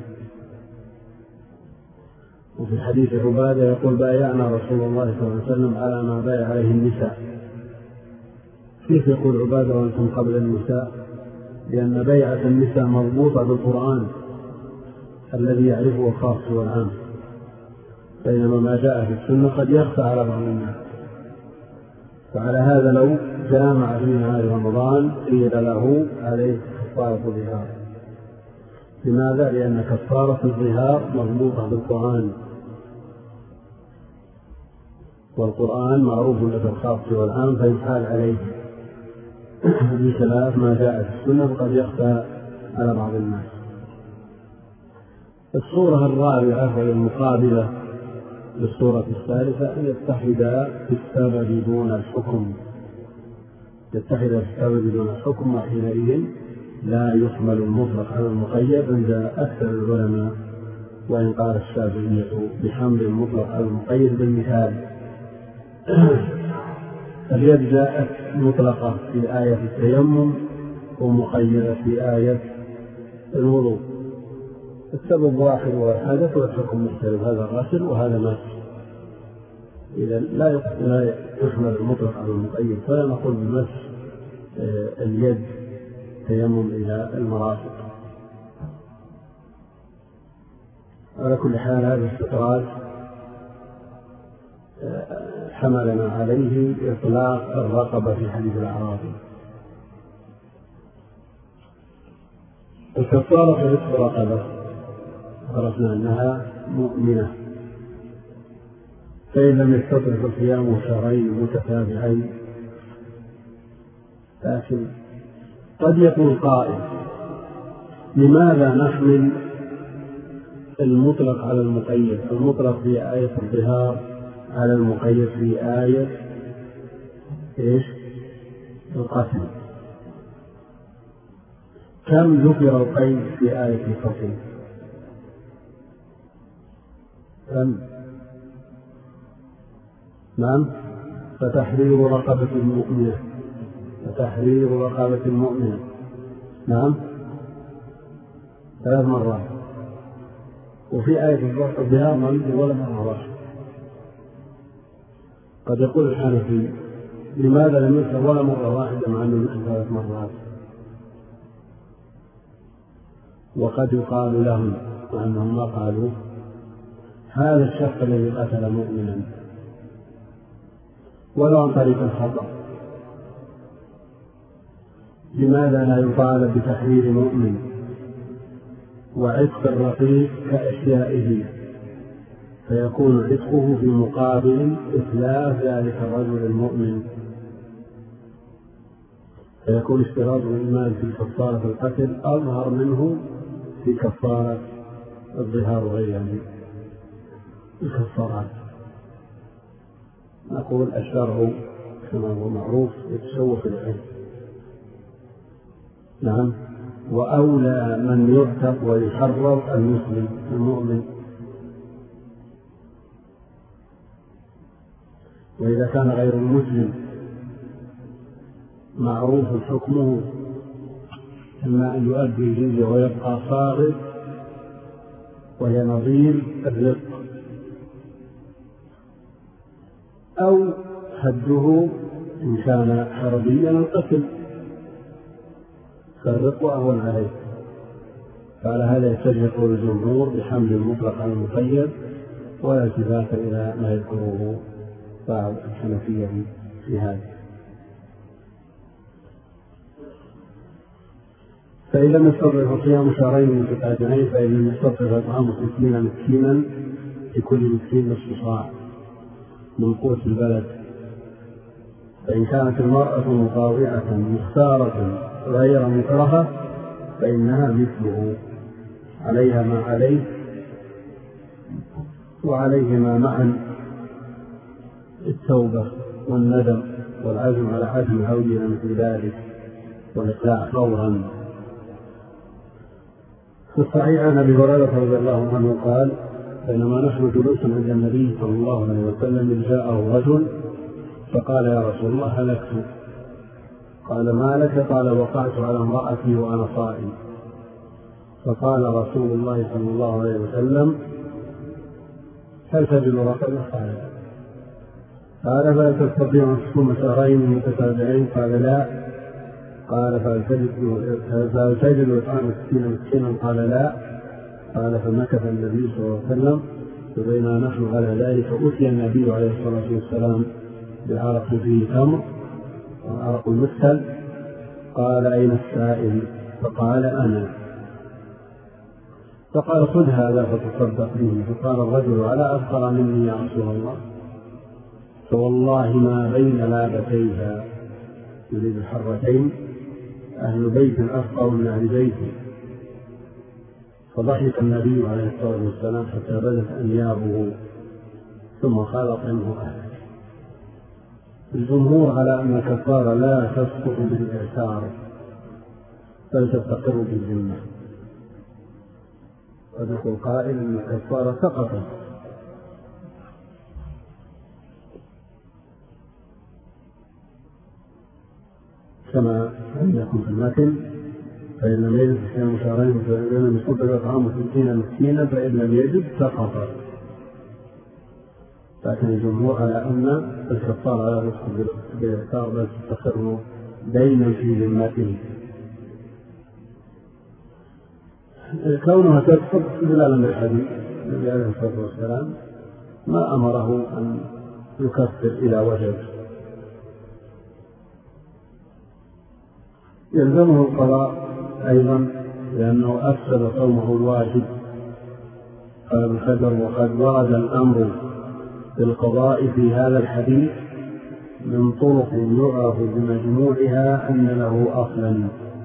وفي حديث عبادة يقول بايعنا رسول الله صلى الله عليه وسلم على ما بايع عليه النساء. كيف يقول عبادة وأنتم قبل النساء؟ لأن بيعة النساء مربوطة بالقرآن الذي يعرفه الخاص والعام، بينما ما جاء في السنة قد يخفى على بعض الناس. فعلى هذا لو جامع في نهار رمضان قيل له عليه كفارة الظهار. لماذا؟ لأن كفارة الظهار مربوطة بالقرآن، والقرآن معروف لدى الخاص والعام فيحال عليه بخلاف ما جاء في السنة قد يخفى على بعض الناس. الصورة الرابعة وهي المقابلة للصورة الثالثة أن يتحدا في السبب دون الحكم، يتحدا في السبب دون الحكم، وحينئذ لا يحمل المطلق على المقيد عند أكثر العلماء، وإن قال الشافعية بحمل المطلق على المقيد بالمثال. اليد جاءت مطلقة في آية التيمم ومقيدة في آية الوضوء، السبب واحد هو الحدث والحكم مختلف، هذا غسل وهذا مسح. إذا لا يحمل المطلق على المقيد، فلا نقول بمسح اليد تيمم إلى المرافق. على كل حال هذا الاستطراد حملنا عليه إطلاق الرقبة في حديث الأعرابي. الكفارة في عتق رقبة عرفنا أنها مؤمنة، فإن لم يستطع فصيام شهرين متتابعين. لكن قد يقول قائل لماذا نحمل المطلق على المقيد، المطلق في آية الظهار على المقيد في آية إيش؟ القتل. كم ذكر القيد في آية القتل؟ كم؟ نعم، فتحرير رقبة المؤمنة، فتحرير رقبة المؤمنة، نعم، ثلاث مرات. وفي آية الظهار ما يجي ولا مرة واحدة. قد يقول الحنفي لماذا لم يذكر ولا مرة واحدة مع أنه يذكر ثلاث مرات؟ وقد يقال لهم مع أنهم ما قالوا هذا الشخص الذي قتل مؤمنا ولو عن طريق الخطأ، لماذا لا يطالب بتحرير مؤمن وعتق الرقيق كأشيائه، فيكون عتقه في مقابل إتلاف ذلك الرجل المؤمن، فيكون اشتراط الإيمان في كفارة القتل أظهر منه في كفارة الظهار وغيرها من الكفارات. نقول الشرع كما هو معروف يتشوف العلم، نعم، وأولى من يعتق ويحرر المسلم المؤمن. وإذا كان غير المسلم معروف حكمه إما أن يؤدي الجزية ويبقى صاغر وهي نظير الرق، أو حده إن كان حربيا القتل، فالرق أهون عليه. فعلى هذا يتفق الجمهور بحمل المطلق على المقيد ولا التفات إلى ما يذكره بعض الحنفية في هذا. فإن لم يستطع فصيام شهرين متتابعين، فإن لم يستطع فإطعام ستين مسكينا لكل مسكين نصف صاع من قوت البلد. فإن كانت المرأة مطاوعة مختارة غير مكرهة فإنها مثله، عليها ما عليه وعليهما معا التوبة والندم والعزم على عدم عودها مثل ذلك والإقلاع فورا. في الصحيح عن أبي هريرة رضي الله عنه قال: بينما نحن جلوس عند النبي صلى الله عليه وسلم إذ جاءه رجل فقال: يا رسول الله هلكت. قال: ما لك؟ قال: وقعت على امرأتي وأنا صائم. فقال رسول الله صلى الله عليه وسلم: هل تجد رقبة؟ قال: قال: فهل تستطيع أن تصوم شهرين متتابعين؟ قال: لا. قال: فهل تجد إطعام ستين مسكينا؟ قال: لا. قال: فمكث النبي صلى الله عليه وسلم، فبينا نحن على ذلك أتي النبي عليه الصلاة والسلام بعرق فيه تمر وعرق المثل. قال: أين السائل؟ فقال: أنا. فقال: خذ هذا فتصدق به. فقال الرجل: ألا أفقر مني يا رسول الله؟ فوالله ما بين لابتيها، يريد الحرتين، أهل بيت أفقر من أهل بيته. فضحك النبي عليه الصلاة والسلام حتى بدت أنيابه ثم قال: أطعمه أهلك. الجمهور على أن الكفارة لا تسقط بالإعسار بل تستقر بالذمة. قد يقول قائل أن الكفارة سقطت، كما عندكم في المتن: فإن لم يجد صيام شهرين فإن لم يستطع إطعام ستين مسكينا فإن لم يجد سقط. لكن الجمهور على أن الكفارة لا تسقط بالإعسار بل تستقر دينا في ذمته. كونها تسقط دلالا بالحديث النبي عليه الصلاة والسلام ما أمره أن يكفر إلى وجب. يلزمه القضاء أيضا لأنه أفسد صومه الواجب. قال ابن حجر: وقد ورد الأمر بالقضاء في هذا الحديث من طرق يعرف بمجموعها أن له أصلا.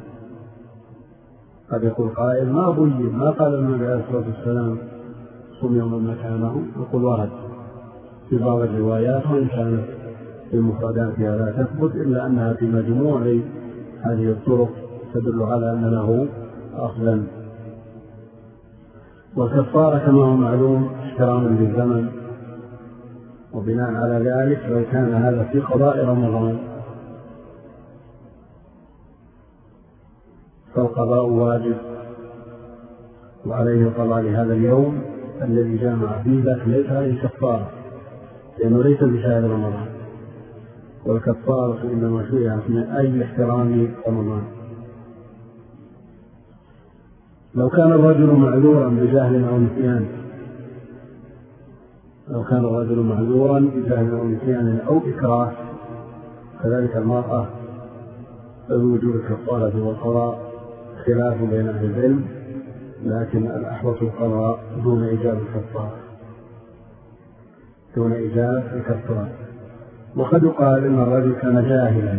قد يقول قائل: ما بين، ما قال النبي عليه الصلاة والسلام صم يوم مكانه؟ يقول: ورد في بعض الروايات وإن كانت في مفرداتها لا تثبت، إلا أنها في مجموع هذه الطرق تدل على أن له أصلا. والكفارة كما هو معلوم احتراما للزمن، وبناء على ذلك لو كان هذا في قضاء رمضان فالقضاء واجب وعليه القضاء لهذا اليوم الذي جامع فيه، لكن ليس عليه كفارة لأنه ليس بشهر رمضان، والكفارة إنما شرعت من أجل احترام رمضان. لو كان الرجل معذورا بجهل أو نسيان لو كان الرجل معذورا بجهل أو نسيان أو إكراه كذلك المرأة، فبوجوب الكفارة والقضاء خلاف بين أهل العلم، لكن الأحوط القضاء دون إيجاب الكفارة دون إيجاب الكفارة. وقد يقال إن الرجل كان جاهلا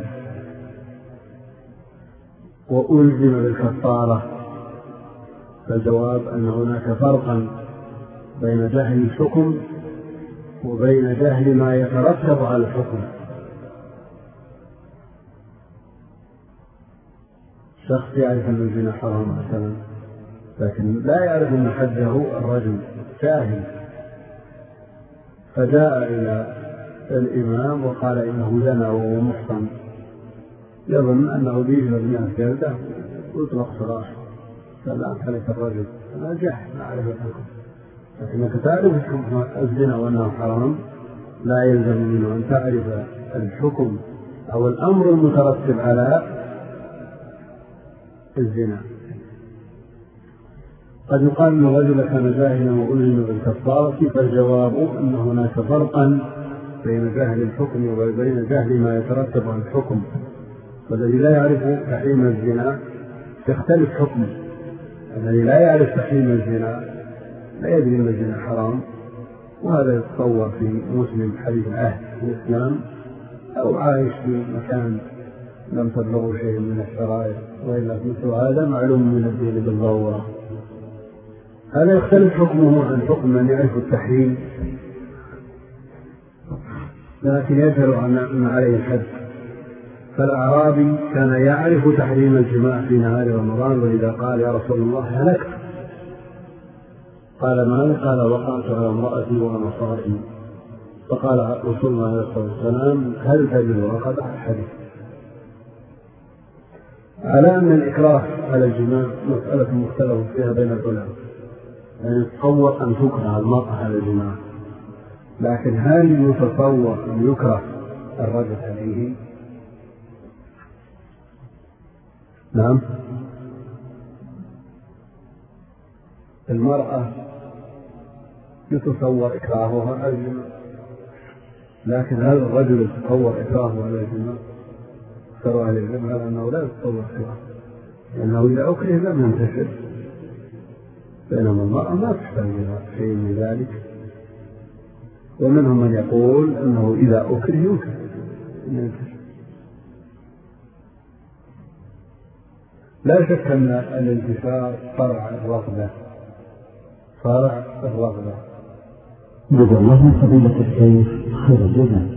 وألزم بالكفارة، فالجواب أن هناك فرقا بين جهل الحكم وبين جهل ما يترتب على الحكم. شخص يعرف أن الزنا حرام مثلا لكن لا يعرف أن حده الرجل، جاهل، فجاء إلى الإمام وقال إنه زنى وهو محصن، يظن أنه بيجلد من الجلدة ويطلق سراحه، فلا حلف الرجل أنا جاهل ما أعرف الحكم، لكنك تعرف الحكم الزنا وأنه حرام لا يلزم منه أن تعرف الحكم أو الأمر المترتب على الزنا. قد يقال أن الرجل كان جاهلا وألزم بالكفارة، فالجواب أن هناك فرقا بين جهل الحكم وبين جهل ما يترتب على الحكم. والذي لا يعرف تحريم الزنا يختلف حكمه. الذي لا يعرف تحريم الزنا لا يدري أن الزنا حرام، وهذا يتصور في مسلم حديث العهد في الإسلام، أو عايش في مكان لم تبلغه شيء من الشرائع، وإلا مثل هذا معلوم من الدين بالضرورة. هذا يختلف حكمه عن حكم من يعرف التحريم لكن يجهل عن عليه الحد. فالأعرابي كان يعرف تحريم الجماع في نهار رمضان، وإذا قال يا رسول الله هلكت، قال ماذا؟ قال وقعت على امرأتي وأنا صائم. فقال رسول الله عليه الصلاة والسلام هل تجد رقبة الحديث؟ على أن الإكراه على الجماع مسألة مختلف فيها بين العلماء، يعني يتصور أن تكره المرأة على الجماع، لكن هل يتصور أن يكره الرجل عليه؟ نعم، المرأة يتصور إكراهها على الجماع، لكن هل الرجل يتصور إكراهه على الجماع؟ أكثر أهل العلم على أنه لا يتصور إكراهه، لأنه إذا أكره لم ينتشر، بينما المرأة ما تحتاج إلى شيء من ذلك. ومنهم من يقول أنه إذا أكره ينكر ينتشر. لا شك أن الانتشار فرع الرغبة، فرع الرغبة. جزا الله فضيلة الشيخ خير الجزاء.